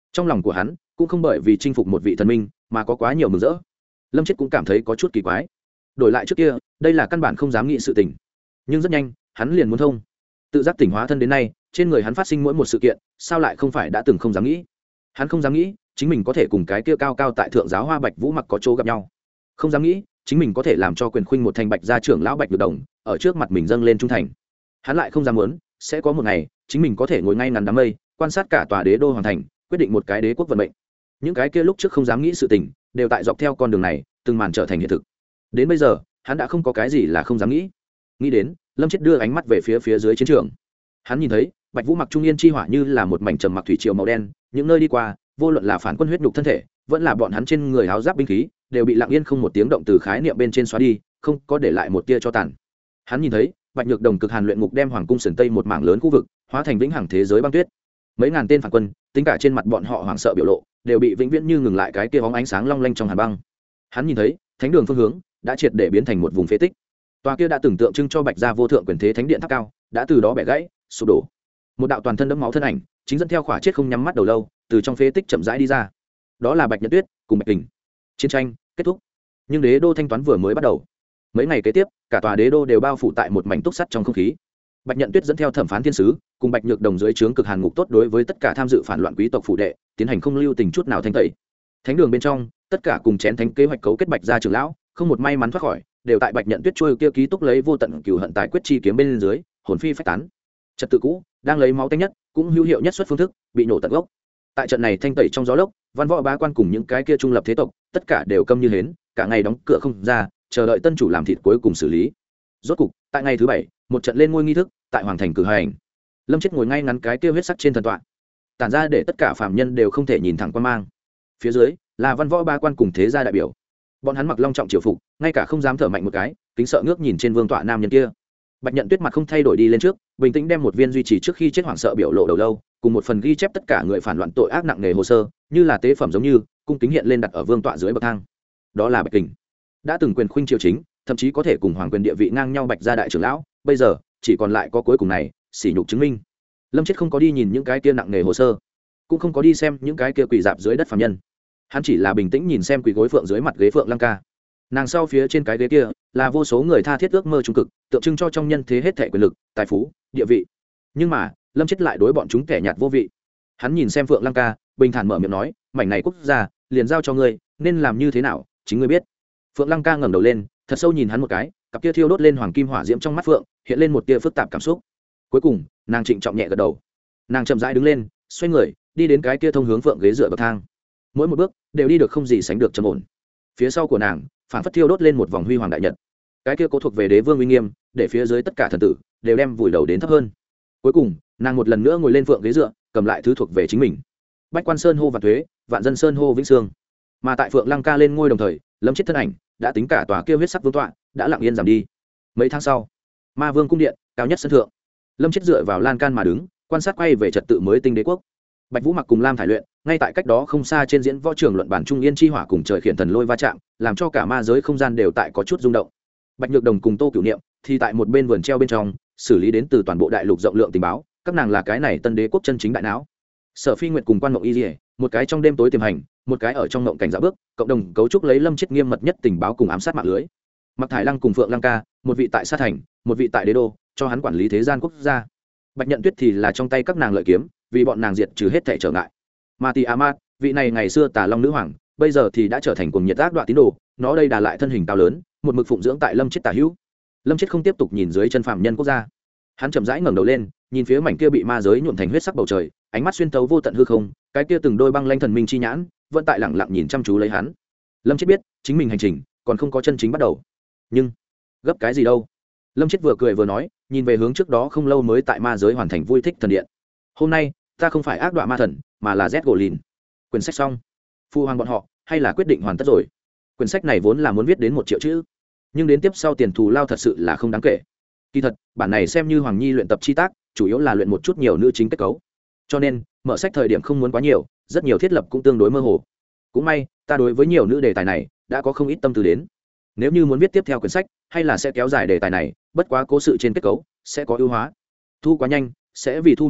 trong lòng của hắn cũng không bởi vì chinh phục một vị thần minh mà có quá nhiều mừng rỡ. Lâm Chết cũng cảm thấy có chút kỳ quái, đổi lại trước kia đây là căn bản không dám nghĩ sự tình, nhưng rất nhanh hắn liền muốn thông. Tự giác tỉnh hóa thân đến nay, trên người hắn phát sinh mỗi một sự kiện sao lại không phải đã từng không dám nghĩ. Hắn không dám nghĩ chính mình có thể cùng cái kia cao cao tại thượng giáo hoa Bạch Vũ Mặc có chỗ gặp nhau, không dám nghĩ chính mình có thể làm cho Quyền Khuynh một thành Bạch gia trưởng lão Bạch Nhược Đồng ở trước mặt mình dâng lên trung thành. Hắn lại không dám muốn sẽ có một ngày chính mình có thể ngồi ngay ngắn đám mây, quan sát cả tòa đế đô hoàng thành, quyết định một cái đế quốc vận mệnh. Những cái kia lúc trước không dám nghĩ sự tình đều tại dọc theo con đường này từng màn trở thành hiện thực. Đến bây giờ hắn đã không có cái gì là không dám nghĩ. Nghĩ đến, Lâm Chết đưa ánh mắt về phía dưới chiến trường. Hắn nhìn thấy Bạch Vũ Mặc trung yên chi hỏa như là một mảnh trầm mặc thủy triều màu đen, những nơi đi qua vô luận là phản quân huyết nhục thân thể vẫn là bọn hắn trên người áo giáp binh khí đều bị lặng yên không một tiếng động từ khái niệm bên trên xóa đi, không có để lại một tia cho tàn. Hắn nhìn thấy Bạch Nhược Đồng cực hàn luyện ngục đem hoàng cung sườn tây một mảng lớn khu vực hóa thành vĩnh hằng thế giới băng tuyết. Mấy ngàn tên phản quân, tính cả trên mặt bọn họ hoảng sợ biểu lộ, đều bị vĩnh viễn như ngừng lại cái kia bóng ánh sáng long lanh trong hàn băng. Hắn nhìn thấy thánh đường phương hướng đã triệt để biến thành một vùng phế tích. Tòa kia đã tưởng tượng trưng cho Bạch gia vô thượng quyền thế thánh điện tháp cao đã từ đó bẻ gãy, sụp đổ. Một đạo toàn thân đẫm máu thân ảnh chính dẫn theo khỏa chết không nhắm mắt đầu lâu từ trong phế tích chậm rãi đi ra. Đó là Bạch Nhật Tuyết cùng Bạch Kình. Chiến tranh kết thúc, nhưng đế đô thanh toán vừa mới bắt đầu. Mấy ngày kế tiếp, cả tòa đế đô đều bao phủ tại một mảnh túc sắt trong không khí. Bạch Nhận Tuyết dẫn theo thẩm phán thiên sứ cùng Bạch Nhược Đồng dưới trướng cực hàn ngục tốt đối với tất cả tham dự phản loạn quý tộc phủ đệ tiến hành không lưu tình chút nào thanh tẩy. Thánh đường bên trong, tất cả cùng chén thánh kế hoạch cấu kết Bạch gia trưởng lão, không một may mắn thoát khỏi, đều tại Bạch Nhận Tuyết trôi kia ký túc lấy vô tận cừu hận tài quyết chi kiếm bên dưới, hồn phi phách tán. Trật tự cũ đang lấy máu tanh nhất, cũng hữu hiệu nhất xuất phương thức, bị nổ tận gốc. Tại trận này thanh tẩy trong gió lốc, văn võ bá quan cùng những cái kia trung lập thế tộc, tất cả đều câm như hến, cả ngày đóng cửa không ra, chờ đợi tân chủ làm thịt cuối cùng xử lý. Rốt cục, tại ngày thứ 7, một trận lên ngôi nghi thức tại hoàng thành cử hành. Lâm Chết ngồi ngay ngắn cái kia huyết sắc trên thần tọa, tản ra để tất cả phàm nhân đều không thể nhìn thẳng quan mang. Phía dưới là văn võ ba quan cùng thế gia đại biểu, bọn hắn mặc long trọng triều phục, ngay cả không dám thở mạnh một cái, kính sợ ngước nhìn trên vương tọa nam nhân kia. Bạch Nhận Tuyết mặt không thay đổi đi lên trước, bình tĩnh đem một viên duy trì trước khi chết hoảng sợ biểu lộ đầu lâu, cùng một phần ghi chép tất cả người phản loạn tội ác nặng nề hồ sơ, như là tế phẩm giống như, cung kính hiện lên đặt ở vương tọa dưới bậc thang. Đó là Bạch Kình, đã từng quyền khuynh triều chính, thậm chí có thể cùng hoàng quyền địa vị ngang nhau Bạch gia đại trưởng lão, bây giờ chỉ còn lại có cuối cùng này, sỉ nhục chứng minh. Lâm Chết không có đi nhìn những cái kia nặng nề hồ sơ, cũng không có đi xem những cái kia quỳ dạp dưới đất phàm nhân. Hắn chỉ là bình tĩnh nhìn xem quỳ gối phượng dưới mặt ghế Phượng Lăng Ca. Nàng sau phía trên cái ghế kia là vô số người tha thiết ước mơ trung cực, tượng trưng cho trong nhân thế hết thảy quyền lực, tài phú, địa vị. Nhưng mà Lâm Chết lại đối bọn chúng kẻ nhạt vô vị. Hắn nhìn xem Phượng Lăng Ca, bình thản mở miệng nói, mảnh này quốc gia liền giao cho ngươi, nên làm như thế nào chính ngươi biết. Phượng Lăng Ca ngẩng đầu lên, thật sâu nhìn hắn một cái, cặp kia thiêu đốt lên hoàng kim hỏa diễm trong mắt phượng hiện lên một tia phức tạp cảm xúc. Cuối cùng nàng trịnh trọng nhẹ gật đầu. Nàng chậm rãi đứng lên, xoay người đi đến cái kia thông hướng phượng ghế dựa bậc thang. Mỗi một bước đều đi được không gì sánh được trầm ổn. Phía sau của nàng phản phất thiêu đốt lên một vòng huy hoàng đại nhật. Cái kia cố thuộc về đế vương uy nghiêm, để phía dưới tất cả thần tử đều đem vùi đầu đến thấp hơn. Cuối cùng nàng một lần nữa ngồi lên phượng ghế dựa, cầm lại thứ thuộc về chính mình. Bách Quan Sơn hô vạn thuế, vạn dân sơn hô vĩnh sương. Mà tại Phượng Lăng Ca lên ngôi đồng thời, Lâm Chết thân ảnh đã tính cả tòa kia huyết sắc vương tọa đã lặng yên giảm đi. Mấy tháng sau, Ma Vương cung điện cao nhất sân thượng, Lâm Chết dựa vào lan can mà đứng, quan sát quay về trật tự mới tinh đế quốc. Bạch Vũ Mặc cùng Lam Thải Luyện ngay tại cách đó không xa trên diễn võ trường luận bản trung yên chi hỏa cùng trời khiển thần lôi va chạm, làm cho cả ma giới không gian đều tại có chút rung động. Bạch Nhược Đồng cùng Tô Cửu Niệm thì tại một bên vườn treo bên trong xử lý đến từ toàn bộ đại lục rộng lượng tình báo, các nàng là cái này tân đế quốc chân chính đại não. Sở Phi Nguyệt cùng Quan Mộng Y Diệ, một cái trong đêm tối tiềm hành, một cái ở trong ngộng cảnh dạo bước, cộng đồng cấu trúc lấy Lâm Chết nghiêm mật nhất tình báo cùng ám sát mạng lưới. Mặc Thải Lăng cùng Phượng Lăng Ca, một vị tại Sa Thành, một vị tại Đế Đô, cho hắn quản lý thế gian quốc gia. Bạch Nhận Tuyết thì là trong tay các nàng lợi kiếm, vì bọn nàng diệt trừ hết thảy trở ngại. Mà Tì Amat, vị này ngày xưa Tà Long nữ hoàng, bây giờ thì đã trở thành cuồng nhiệt ác đoạ tín đồ, nó đây đà lại thân hình cao lớn, một mực phụng dưỡng tại Lâm Chết tả hữu. Lâm Chết không tiếp tục nhìn dưới chân phạm nhân quốc gia, hắn chậm rãi ngẩng đầu lên, nhìn phía mảnh kia bị ma giới nhuộm thành huyết sắc bầu trời, ánh mắt xuyên tấu vô tận hư không, cái kia từng đôi băng lanh thần minh chi nhãn vẫn tại lẳng lặng nhìn chăm chú lấy hắn. Lâm Chết biết chính mình hành trình còn không có chân chính bắt đầu, nhưng gấp cái gì đâu. Lâm Chết vừa cười vừa nói, nhìn về hướng trước đó không lâu mới tại ma giới hoàn thành vui thích thần điện. Hôm nay ta không phải ác đoạ ma thần, mà là Z Golin. Quyển sách xong, phu hoàng bọn họ hay là quyết định hoàn tất rồi. Quyển sách này vốn là muốn viết đến 1 triệu chữ, nhưng đến tiếp sau tiền thù lao thật sự là không đáng kể. Kỳ thật bản này xem như Hoàng Nhi luyện tập chi tác, chủ yếu là luyện một chút nhiều nữ chính kết cấu, cho nên mở sách thời điểm không muốn quá nhiều, rất nhiều thiết lập cũng tương đối mơ hồ. Cũng may ta đối với nhiều nữ đề tài này đã có không ít tâm tư đến. Nếu như muốn viết tiếp theo quyển sách, hay là sẽ kéo dài đề tài này, bất quá cố sự trên kết cấu sẽ có ưu hóa. Thu quá nhanh sẽ vì thu mà thu,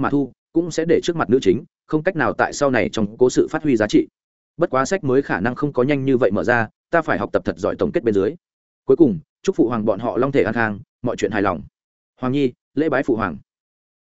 cũng sẽ để trước mặt nữ chính không cách nào tại sau này trong cố sự phát huy giá trị. Bất quá sách mới khả năng không có nhanh như vậy mở ra, ta phải học tập thật giỏi tổng kết bên dưới. Cuối cùng chúc phụ hoàng bọn họ long thể an khang, mọi chuyện hài lòng. Hoàng nhi lễ bái phụ hoàng.